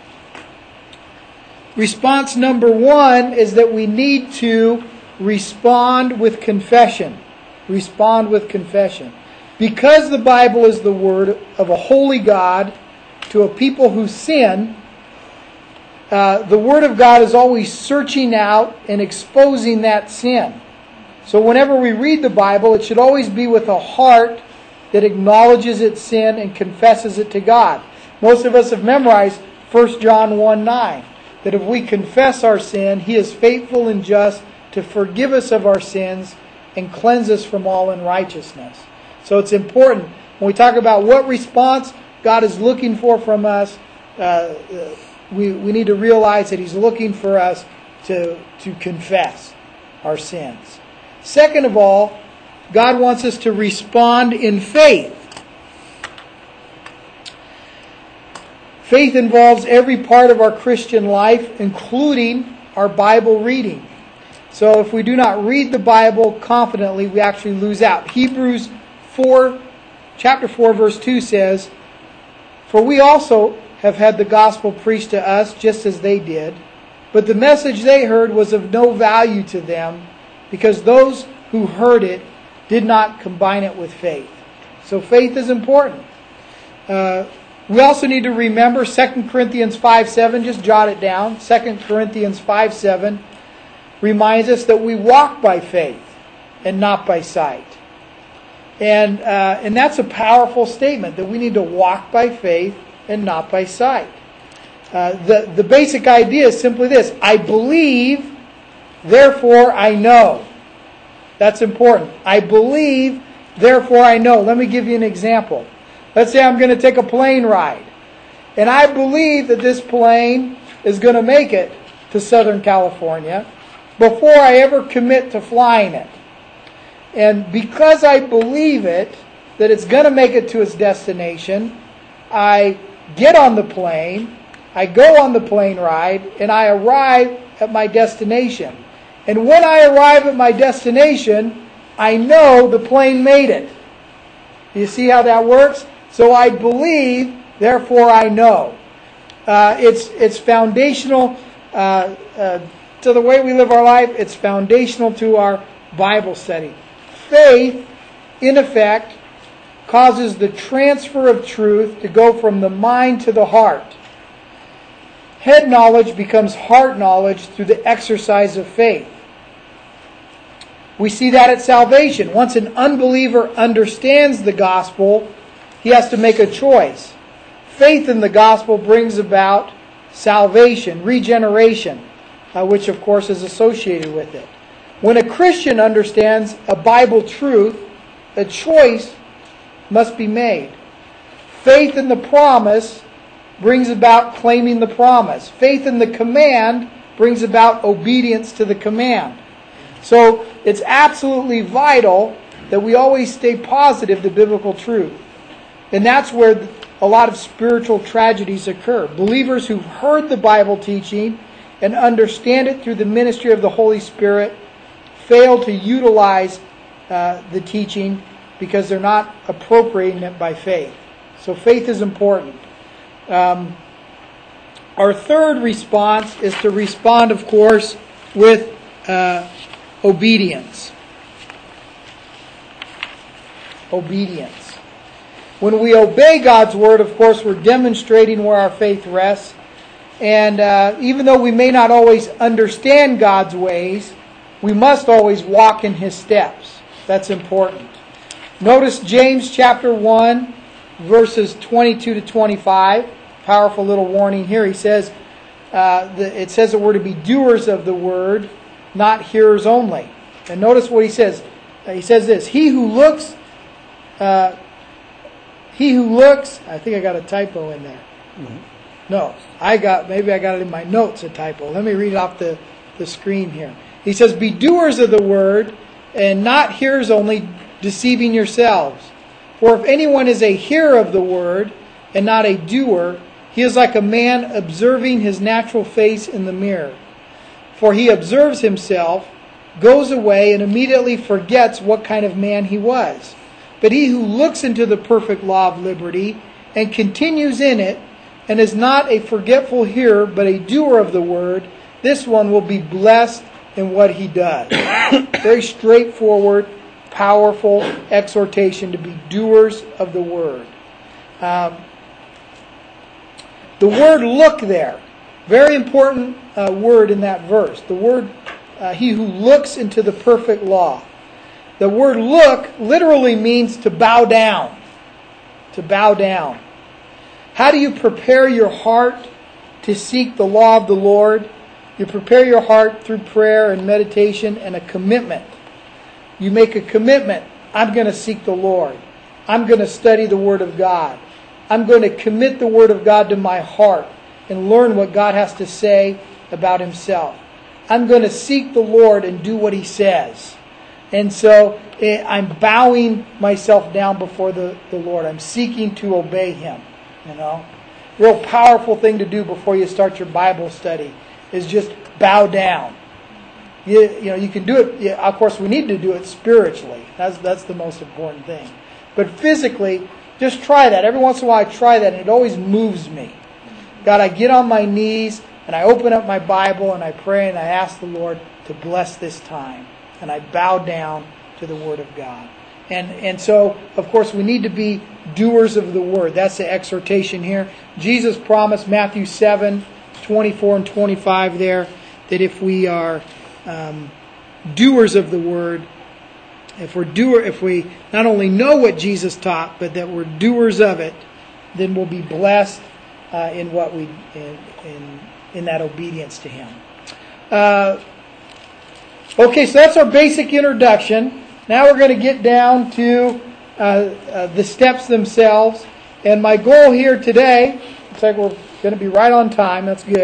Response number 1 is that we need to respond with confession. Respond with confession. Because the Bible is the Word of a holy God to a people who sin, the Word of God is always searching out and exposing that sin. So whenever we read the Bible, it should always be with a heart that acknowledges its sin and confesses it to God. Most of us have memorized 1 John 1:9, that if we confess our sin, He is faithful and just to forgive us of our sins and cleanse us from all unrighteousness. So it's important. When we talk about what response God is looking for from us, we need to realize that He's looking for us to confess our sins. Second of all, God wants us to respond in faith. Faith involves every part of our Christian life, including our Bible reading. So if we do not read the Bible confidently, we actually lose out. Hebrews chapter 4, verse 2 says, "For we also have had the gospel preached to us just as they did, but the message they heard was of no value to them, because those who heard it did not combine it with faith." So faith is important. We also need to remember 2 Corinthians 5:7, just jot it down. 2 Corinthians 5:7 reminds us that we walk by faith and not by sight. And that's a powerful statement, that we need to walk by faith and not by sight. The basic idea is simply this: I believe, therefore I know. That's important. I believe, therefore I know. Let me give you an example. Let's say I'm going to take a plane ride. And I believe that this plane is going to make it to Southern California before I ever commit to flying it. And because I believe it, that it's going to make it to its destination, I get on the plane, I go on the plane ride, and I arrive at my destination. And when I arrive at my destination, I know the plane made it. You see how that works? So I believe, therefore I know. It's foundational to the way we live our life. It's foundational to our Bible study. Faith, in effect, causes the transfer of truth to go from the mind to the heart. Head knowledge becomes heart knowledge through the exercise of faith. We see that at salvation. Once an unbeliever understands the gospel, he has to make a choice. Faith in the gospel brings about salvation, regeneration, which of course is associated with it. When a Christian understands a Bible truth, a choice must be made. Faith in the promise brings about claiming the promise. Faith in the command brings about obedience to the command. So it's absolutely vital that we always stay positive to biblical truth. And that's where a lot of spiritual tragedies occur. Believers who've heard the Bible teaching and understand it through the ministry of the Holy Spirit fail to utilize the teaching because they're not appropriating it by faith. So faith is important. Our third response is to respond, of course, with obedience. Obedience. When we obey God's word, of course, we're demonstrating where our faith rests. And even though we may not always understand God's ways, we must always walk in His steps. That's important. Notice James chapter 1, verses 22 to 25. Powerful little warning here. He says, it says that we're to be doers of the word, not hearers only. And notice what he says. He says this: He who looks, I think I got a typo in there. Mm-hmm. No, maybe I got it in my notes, a typo. Let me read it off the screen here. He says, be doers of the word, and not hearers only, deceiving yourselves. For if anyone is a hearer of the word, and not a doer, he is like a man observing his natural face in the mirror. For he observes himself, goes away, and immediately forgets what kind of man he was. But he who looks into the perfect law of liberty, and continues in it, and is not a forgetful hearer, but a doer of the word, this one will be blessed in what he does. Very straightforward, powerful exhortation to be doers of the word. The word look there, very important word in that verse. The word, he who looks into the perfect law. The word look literally means to bow down. To bow down. How do you prepare your heart to seek the law of the Lord? You prepare your heart through prayer and meditation and a commitment. You make a commitment. I'm going to seek the Lord. I'm going to study the Word of God. I'm going to commit the Word of God to my heart and learn what God has to say about Himself. I'm going to seek the Lord and do what He says. And so I'm bowing myself down before the Lord. I'm seeking to obey Him. You know, real powerful thing to do before you start your Bible study is just bow down. You can do it. Yeah, of course, we need to do it spiritually. That's the most important thing. But physically, just try that. Every once in a while, I try that, and it always moves me. God, I get on my knees and I open up my Bible and I pray and I ask the Lord to bless this time, and I bow down to the Word of God. And so, of course, we need to be doers of the Word. That's the exhortation here. Jesus promised, Matthew 7, 24 and 25 there, that if we are doers of the Word, if we not only know what Jesus taught, but that we're doers of it, then we'll be blessed in what we in that obedience to Him. Okay, so that's our basic introduction. Now we're going to get down to the steps themselves. And my goal here today, looks like we're going to be right on time, that's good,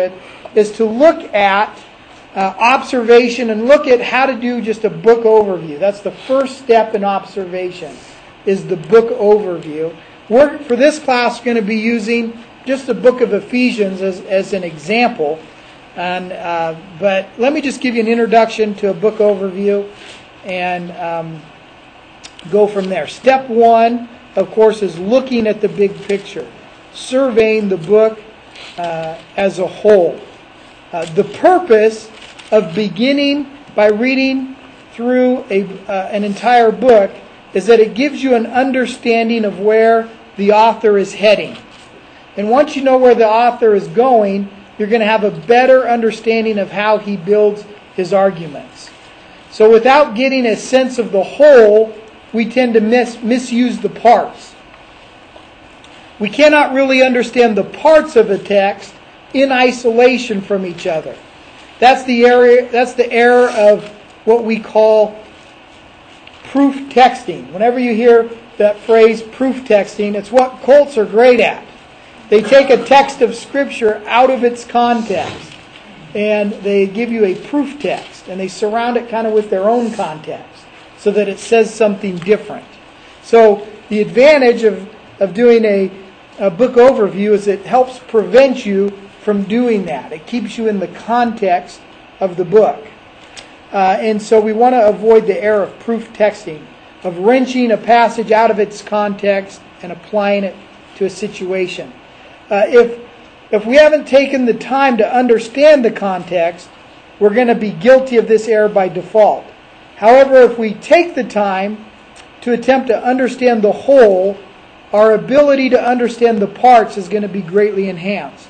is to look at observation and look at how to do just a book overview. That's the first step in observation, is the book overview. We're, for this class, going to be using just the book of Ephesians as an example. But let me just give you an introduction to a book overview and go from there. Step one, of course, is looking at the big picture, surveying the book as a whole. The purpose of beginning by reading through an entire book is that it gives you an understanding of where the author is heading. And once you know where the author is going, you're going to have a better understanding of how he builds his arguments. So without getting a sense of the whole, we tend to misuse the parts. We cannot really understand the parts of a text in isolation from each other. That's the error of what we call proof texting. Whenever you hear that phrase, proof texting, it's what cults are great at. They take a text of Scripture out of its context and they give you a proof text and they surround it kind of with their own context so that it says something different. So the advantage of doing a book overview is it helps prevent you from doing that. It keeps you in the context of the book. And so we want to avoid the error of proof texting, of wrenching a passage out of its context and applying it to a situation. If we haven't taken the time to understand the context, we're going to be guilty of this error by default. However, if we take the time to attempt to understand the whole, our ability to understand the parts is going to be greatly enhanced.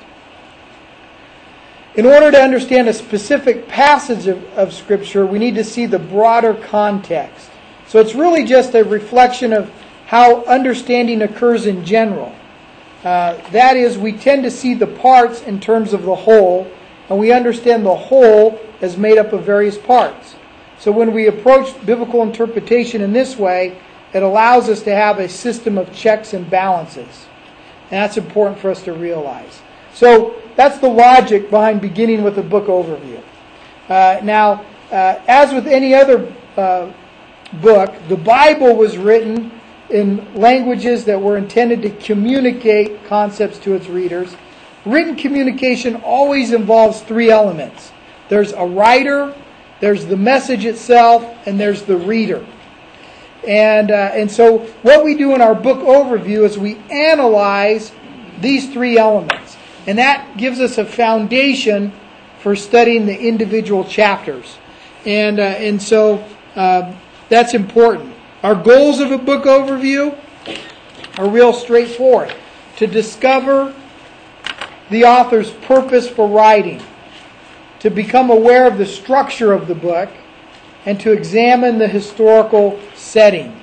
In order to understand a specific passage of Scripture, we need to see the broader context. So it's really just a reflection of how understanding occurs in general. That is, we tend to see the parts in terms of the whole, and we understand the whole as made up of various parts. So when we approach biblical interpretation in this way, it allows us to have a system of checks and balances. And that's important for us to realize. So that's the logic behind beginning with a book overview. Now, as with any other book, the Bible was written in languages that were intended to communicate concepts to its readers. Written communication always involves three elements. There's a writer, there's the message itself, and there's the reader. And so what we do in our book overview is we analyze these three elements. And that gives us a foundation for studying the individual chapters. And so that's important. Our goals of a book overview are real straightforward. To discover the author's purpose for writing, to become aware of the structure of the book, and to examine the historical setting.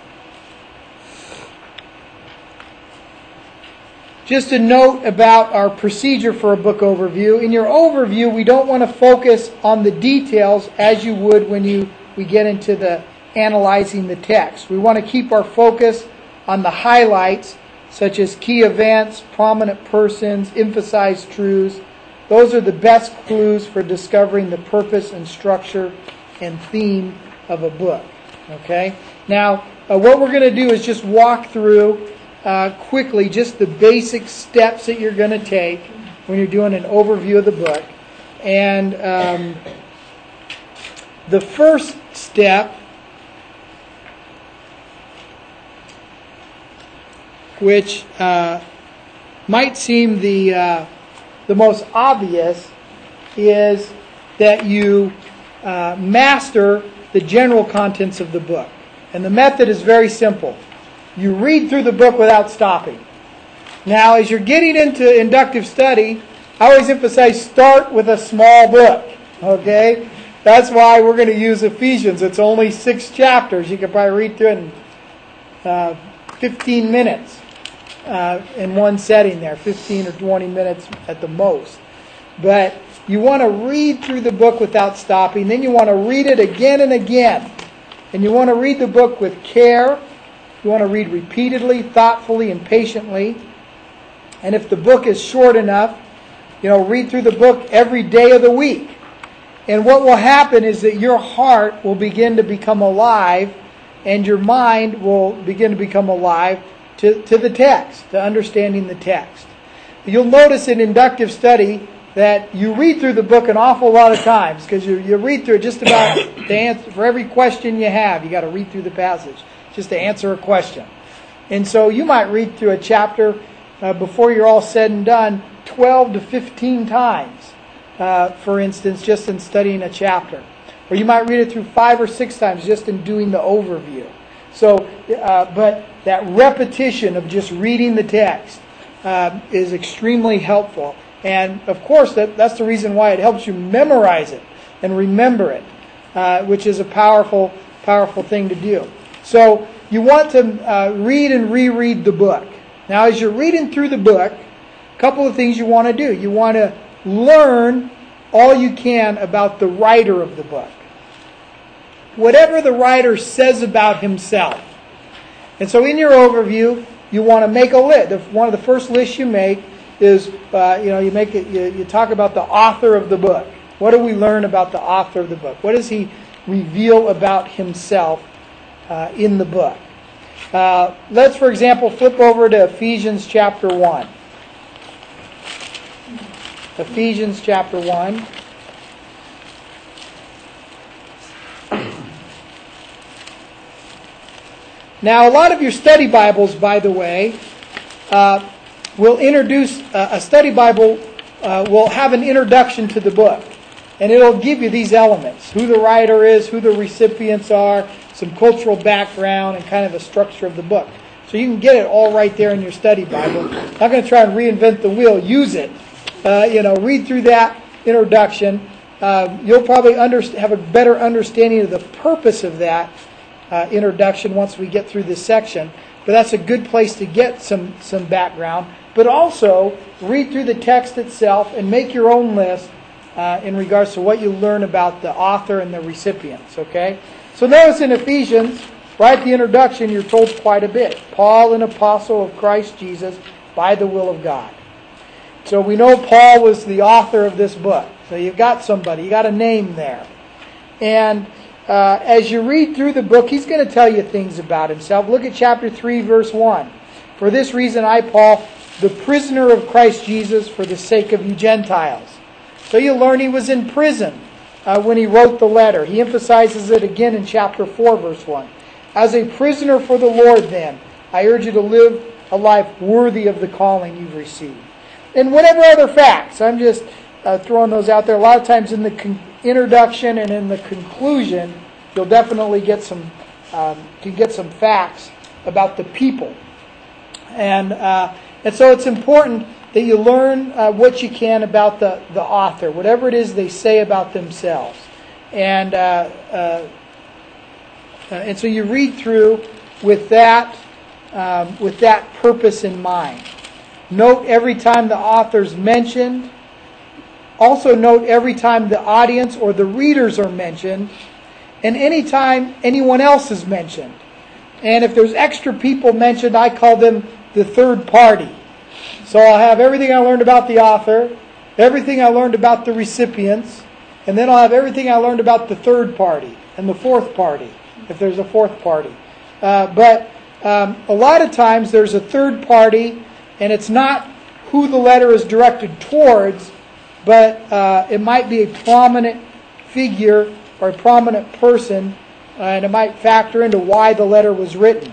Just a note about our procedure for a book overview. In your overview, we don't want to focus on the details as you would when we get into the analyzing the text. We want to keep our focus on the highlights, such as key events, prominent persons, emphasized truths. Those are the best clues for discovering the purpose and structure and theme of a book. Okay? Now, what we're going to do is just walk through quickly just the basic steps that you're going to take when you're doing an overview of the book. And the first step, which might seem the most obvious, is that you master the general contents of the book. And the method is very simple. You read through the book without stopping. Now, as you're getting into inductive study, I always emphasize start with a small book. Okay? That's why we're going to use Ephesians. It's only 6 chapters. You can probably read through it in 15 minutes in one setting there. 15 or 20 minutes at the most. But you want to read through the book without stopping. Then you want to read it again and again. And you want to read the book with care. You want to read repeatedly, thoughtfully, and patiently. And if the book is short enough, read through the book every day of the week. And what will happen is that your heart will begin to become alive, and your mind will begin to become alive to the text, to understanding the text. You'll notice in inductive study that you read through the book an awful lot of times, because you read through it just about to answer for every question you have. You got to read through the passage just to answer a question. And so you might read through a chapter before you're all said and done 12 to 15 times, for instance, just in studying a chapter. Or you might read it through 5 or 6 times just in doing the overview. So, but that repetition of just reading the text is extremely helpful. And of course, that's the reason why it helps you memorize it and remember it, which is a powerful thing to do. So you want to read and reread the book. Now, as you're reading through the book, a couple of things you want to do. You want to learn all you can about the writer of the book. Whatever the writer says about himself. And so in your overview, you want to make a list. One of the first lists you make is, you talk about the author of the book. What do we learn about the author of the book? What does he reveal about himself in the book? Let's, for example, flip over to Ephesians chapter 1. Ephesians chapter 1. Now, a lot of your study Bibles, by the way, will introduce, a study Bible will have an introduction to the book. And it'll give you these elements: who the writer is, who the recipients are, some cultural background, and kind of the structure of the book. So you can get it all right there in your study Bible. I'm not going to try and reinvent the wheel. Use it. Read through that introduction. You'll probably have a better understanding of the purpose of that introduction once we get through this section. But that's a good place to get some background. But also, read through the text itself and make your own list in regards to what you learn about the author and the recipients. Okay? So notice in Ephesians, right at the introduction, you're told quite a bit. Paul, an apostle of Christ Jesus, by the will of God. So we know Paul was the author of this book. So you've got somebody, you got a name there. And as you read through the book, he's going to tell you things about himself. Look at chapter 3, verse 1. For this reason I, Paul, the prisoner of Christ Jesus, for the sake of you Gentiles. So you learn he was in prison when he wrote the letter. He emphasizes it again in chapter 4, verse 1. As a prisoner for the Lord, then, I urge you to live a life worthy of the calling you've received. And whatever other facts, I'm just throwing those out there. A lot of times in the introduction and in the conclusion, you'll definitely get some facts about the people. And so it's important that you learn what you can about the author, whatever it is they say about themselves. And so you read through with that purpose in mind. Note every time the author's mentioned. Also note every time the audience or the readers are mentioned, and anytime anyone else is mentioned. And if there's extra people mentioned, I call them the third party. So I'll have everything I learned about the author, everything I learned about the recipients, and then I'll have everything I learned about the third party and the fourth party, if there's a fourth party. But a lot of times there's a third party, and it's not who the letter is directed towards, but it might be a prominent figure or a prominent person, and it might factor into why the letter was written.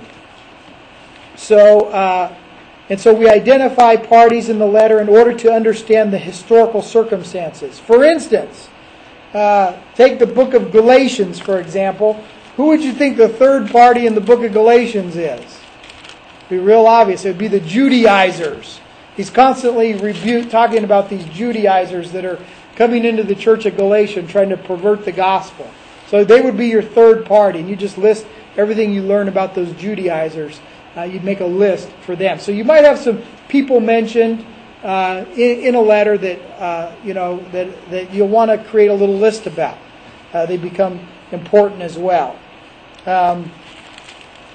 So we identify parties in the letter in order to understand the historical circumstances. For instance, take the book of Galatians, for example. Who would you think the third party in the book of Galatians is? It'd be real obvious. It would be the Judaizers. He's constantly talking about these Judaizers that are coming into the church of Galatia and trying to pervert the gospel. So they would be your third party, and you just list everything you learn about those Judaizers. You'd make a list for them. So you might have some people mentioned in a letter that that you'll want to create a little list about. They become important as well.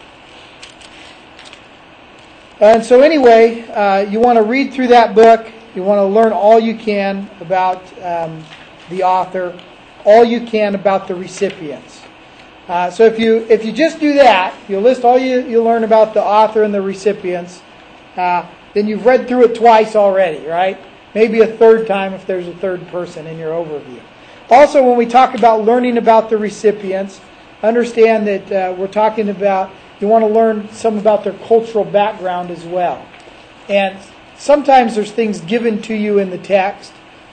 And so anyway, you want to read through that book You want to learn all you can about the author, all you can about the recipients. So if you just do that, you'll list all you learn about the author and the recipients, then you've read through it twice already, right? Maybe a third time if there's a third person in your overview. Also, when we talk about learning about the recipients, understand that we're talking about, you want to learn some about their cultural background as well. And sometimes there's things given to you in the text.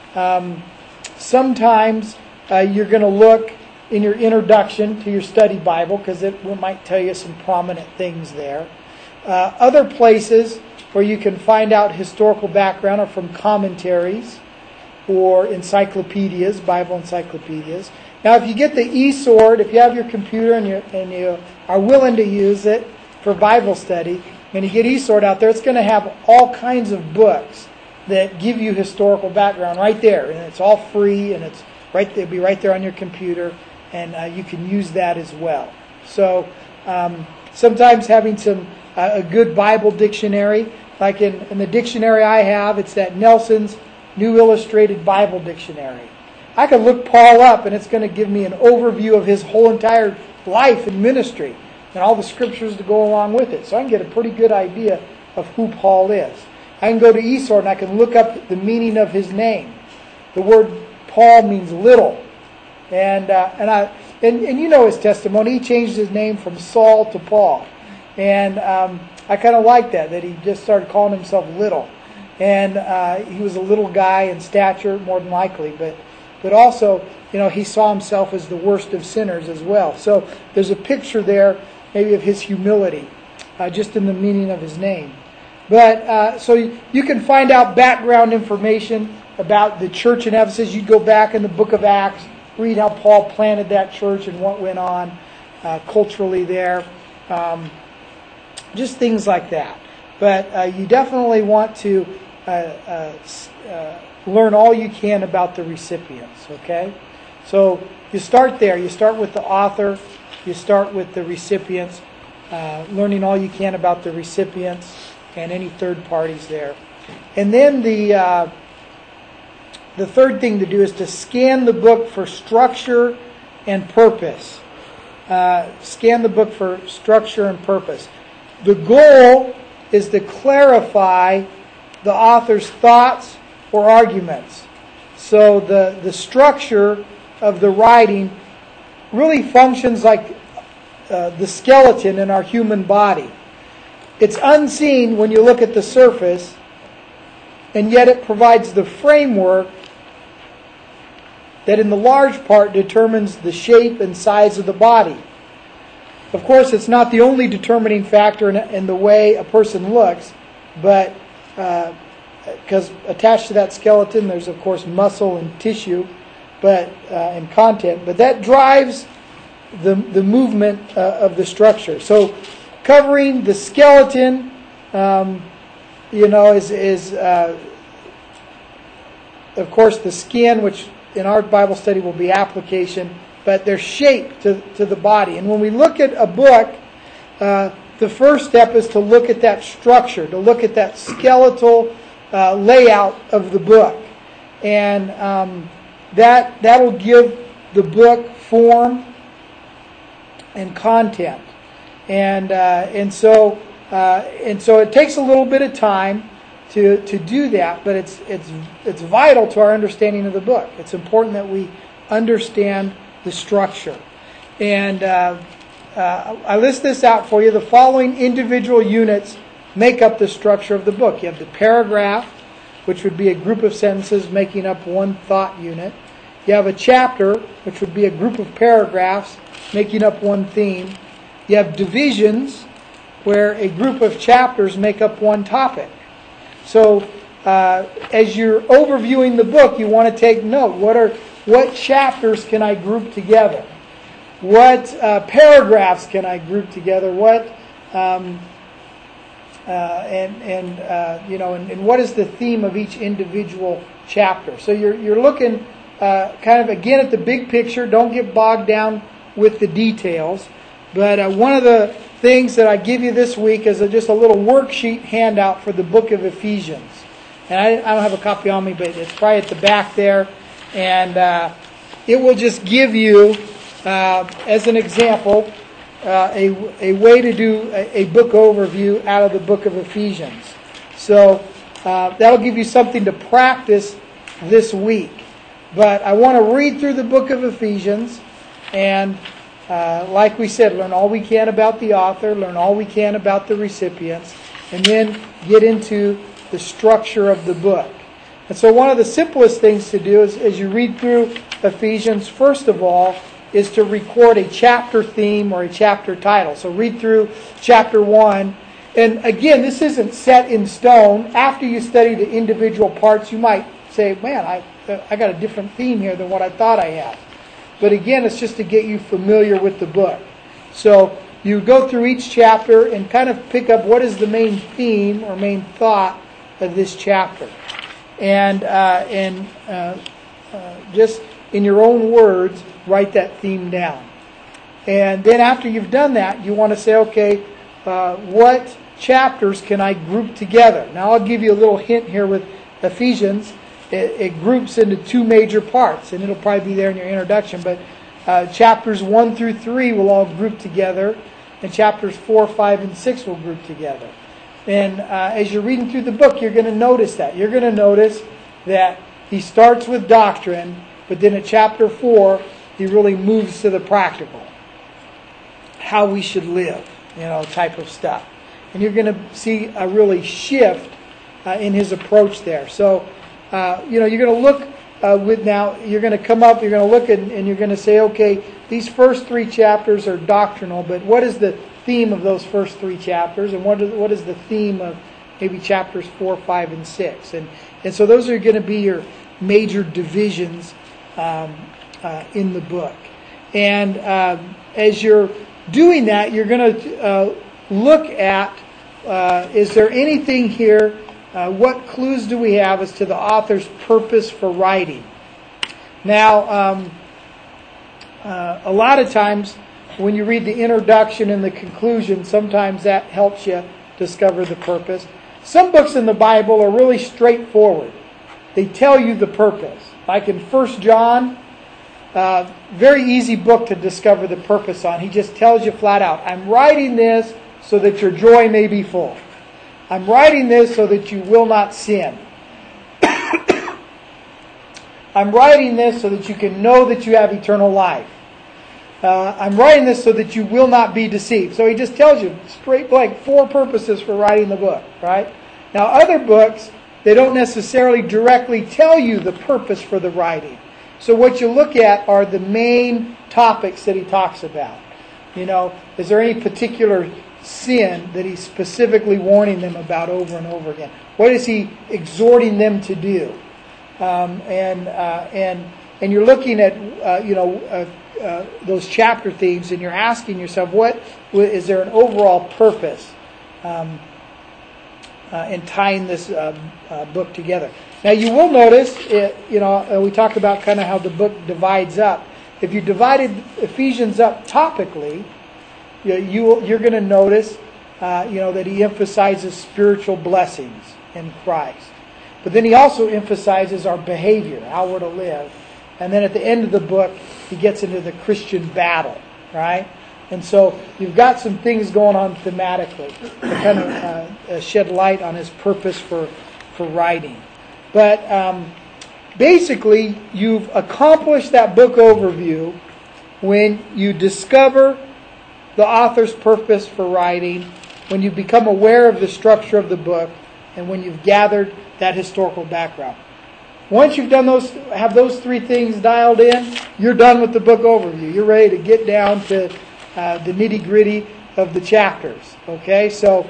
Sometimes you're going to look in your introduction to your study Bible, because it might tell you some prominent things there. Other places where you can find out historical background are from commentaries or encyclopedias, Bible encyclopedias. Now, if you get the eSword, if you have your computer and you are willing to use it for Bible study, and you get eSword out there, it's going to have all kinds of books that give you historical background right there, and it's all free, and it'll be right there on your computer, and you can use that as well. So sometimes having a good Bible dictionary, like in the dictionary I have, it's that Nelson's New Illustrated Bible Dictionary. I can look Paul up, and it's going to give me an overview of his whole entire life and ministry and all the scriptures to go along with it. So I can get a pretty good idea of who Paul is. I can go to eSword and I can look up the meaning of his name. The word Paul means little. And you know his testimony. He changed his name from Saul to Paul. And I kind of like that he just started calling himself little. And he was a little guy in stature, more than likely, but also, he saw himself as the worst of sinners as well. So there's a picture there, maybe of his humility, just in the meaning of his name. But so you can find out background information about the church in Ephesus. You go back in the book of Acts, read how Paul planted that church and what went on culturally there. Just things like that. But you definitely want to learn all you can about the recipients, okay? So you start there. You start with the author. You start with the recipients, learning all you can about the recipients and any third parties there. And then the third thing to do is to scan the book for structure and purpose. Scan the book for structure and purpose. The goal is to clarify the author's thoughts or arguments. So the structure of the writing really functions like the skeleton in our human body. It's unseen when you look at the surface, and yet it provides the framework that in the large part determines the shape and size of the body. Of course, it's not the only determining factor in the way a person looks, but because attached to that skeleton there's of course muscle and tissue, and content, but that drives the movement of the structure. So covering the skeleton, is of course the skin, which in our Bible study will be application, but their shape to the body. And when we look at a book, the first step is to look at that structure, to look at that skeletal layout of the book. And that will give the book form and content. And so it takes a little bit of time to do that, but it's vital to our understanding of the book. It's important that we understand the structure. And I list this out for you. The following individual units make up the structure of the book. You have the paragraph, which would be a group of sentences making up one thought unit. You have a chapter, which would be a group of paragraphs making up one theme. You have divisions, where a group of chapters make up one topic. So as you're overviewing the book, you want to take note. What chapters can I group together? What paragraphs can I group together? And what is the theme of each individual chapter? So you're looking kind of again at the big picture. Don't get bogged down with the details. But one of the things that I give you this week is just a little worksheet handout for the book of Ephesians. And I don't have a copy on me, but it's probably at the back there. And it will just give you, as an example, a way to do a book overview out of the book of Ephesians. So that'll give you something to practice this week. But I want to read through the book of Ephesians and, like we said, learn all we can about the author, learn all we can about the recipients, and then get into the structure of the book. And so one of the simplest things to do is, as you read through Ephesians, first of all, is to record a chapter theme or a chapter title. So read through chapter 1. And again, this isn't set in stone. After you study the individual parts, you might say, man, I got a different theme here than what I thought I had. But again, it's just to get you familiar with the book. So you go through each chapter and kind of pick up what is the main theme or main thought of this chapter. And just in your own words, write that theme down. And then after you've done that, you want to say, okay, what chapters can I group together? Now I'll give you a little hint here with Ephesians. It groups into two major parts, and it'll probably be there in your introduction, but chapters 1 through 3 will all group together, and chapters 4, 5, and 6 will group together. And as you're reading through the book, you're going to notice that. You're going to notice that he starts with doctrine, but then at chapter 4, he really moves to the practical. How we should live, type of stuff. And you're going to see a really shift in his approach there. So, you're going to look you're going to come up, you're going to look and you're going to say, okay, these first 3 chapters are doctrinal, but what is the theme of those first 3 chapters? And what is the theme of maybe chapters 4, 5, and 6? And so those are going to be your major divisions in the book. And as you're doing that, you're going to look at, is there anything here, what clues do we have as to the author's purpose for writing? Now, a lot of times when you read the introduction and the conclusion, sometimes that helps you discover the purpose. Some books in the Bible are really straightforward. They tell you the purpose. Like in 1 John, very easy book to discover the purpose on. He just tells you flat out, I'm writing this so that your joy may be full. I'm writing this so that you will not sin. I'm writing this so that you can know that you have eternal life. I'm writing this so that you will not be deceived. So he just tells you straight blank 4 purposes for writing the book, right? Now other books, they don't necessarily directly tell you the purpose for the writing. So what you look at are the main topics that he talks about. Is there any particular sin that he's specifically warning them about over and over again? What is he exhorting them to do? And you're looking at those chapter themes, and you're asking yourself, what is there an overall purpose in tying this book together? Now you will notice, we talked about kind of how the book divides up. If you divided Ephesians up topically, you're going to notice, that he emphasizes spiritual blessings in Christ. But then he also emphasizes our behavior, how we're to live. And then at the end of the book, he gets into the Christian battle, right? And so you've got some things going on thematically to kind of shed light on his purpose for writing. But basically, you've accomplished that book overview when you discover the author's purpose for writing, when you become aware of the structure of the book, and when you've gathered that historical background. Once you've done have those 3 things dialed in, you're done with the book overview. You're ready to get down to the nitty-gritty of the chapters. Okay, so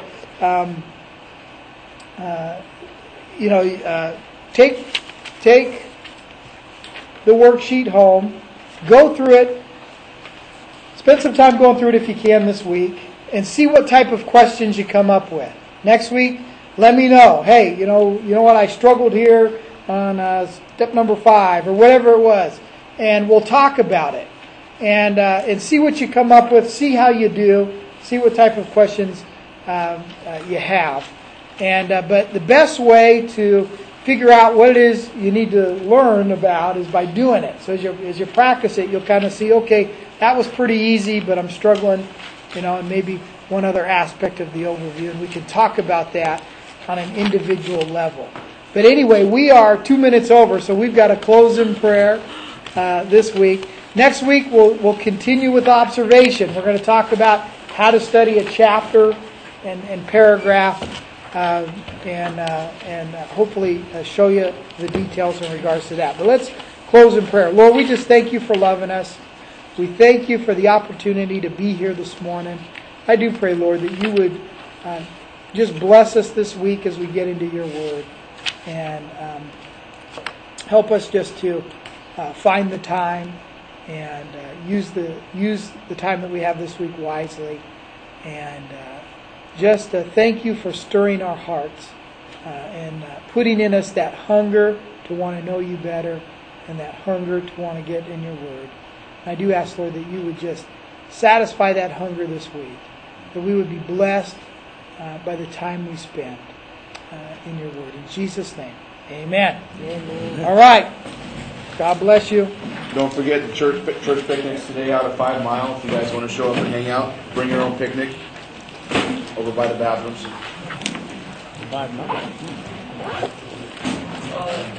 take the worksheet home, go through it, spend some time going through it if you can this week, and see what type of questions you come up with. Next week, let me know. Hey, you know what? I struggled here on step number 5 or whatever it was, and we'll talk about it and see what you come up with. See how you do. See what type of questions you have. And but the best way to figure out what it is you need to learn about is by doing it. So as you practice it, you'll kind of see, okay, that was pretty easy, but I'm struggling, and maybe one other aspect of the overview, and we can talk about that on an individual level. But anyway, we are 2 minutes over, so we've got a close in prayer this week. Next week, we'll continue with observation. We're going to talk about how to study a chapter and paragraph, and hopefully show you the details in regards to that. But let's close in prayer. Lord, we just thank you for loving us. We thank you for the opportunity to be here this morning. I do pray, Lord, that you would just bless us this week as we get into your word, and help us just to find the time and use the time that we have this week wisely, and just thank you for stirring our hearts and putting in us that hunger to want to know you better and that hunger to want to get in your word. And I do ask, Lord, that you would just satisfy that hunger this week, that we would be blessed by the time we spend in your word. In Jesus' name, amen. Amen. All right. God bless you. Don't forget the church picnics today out of 5 Mile. If you guys want to show up and hang out, bring your own picnic over by the bathrooms. 5 Mile.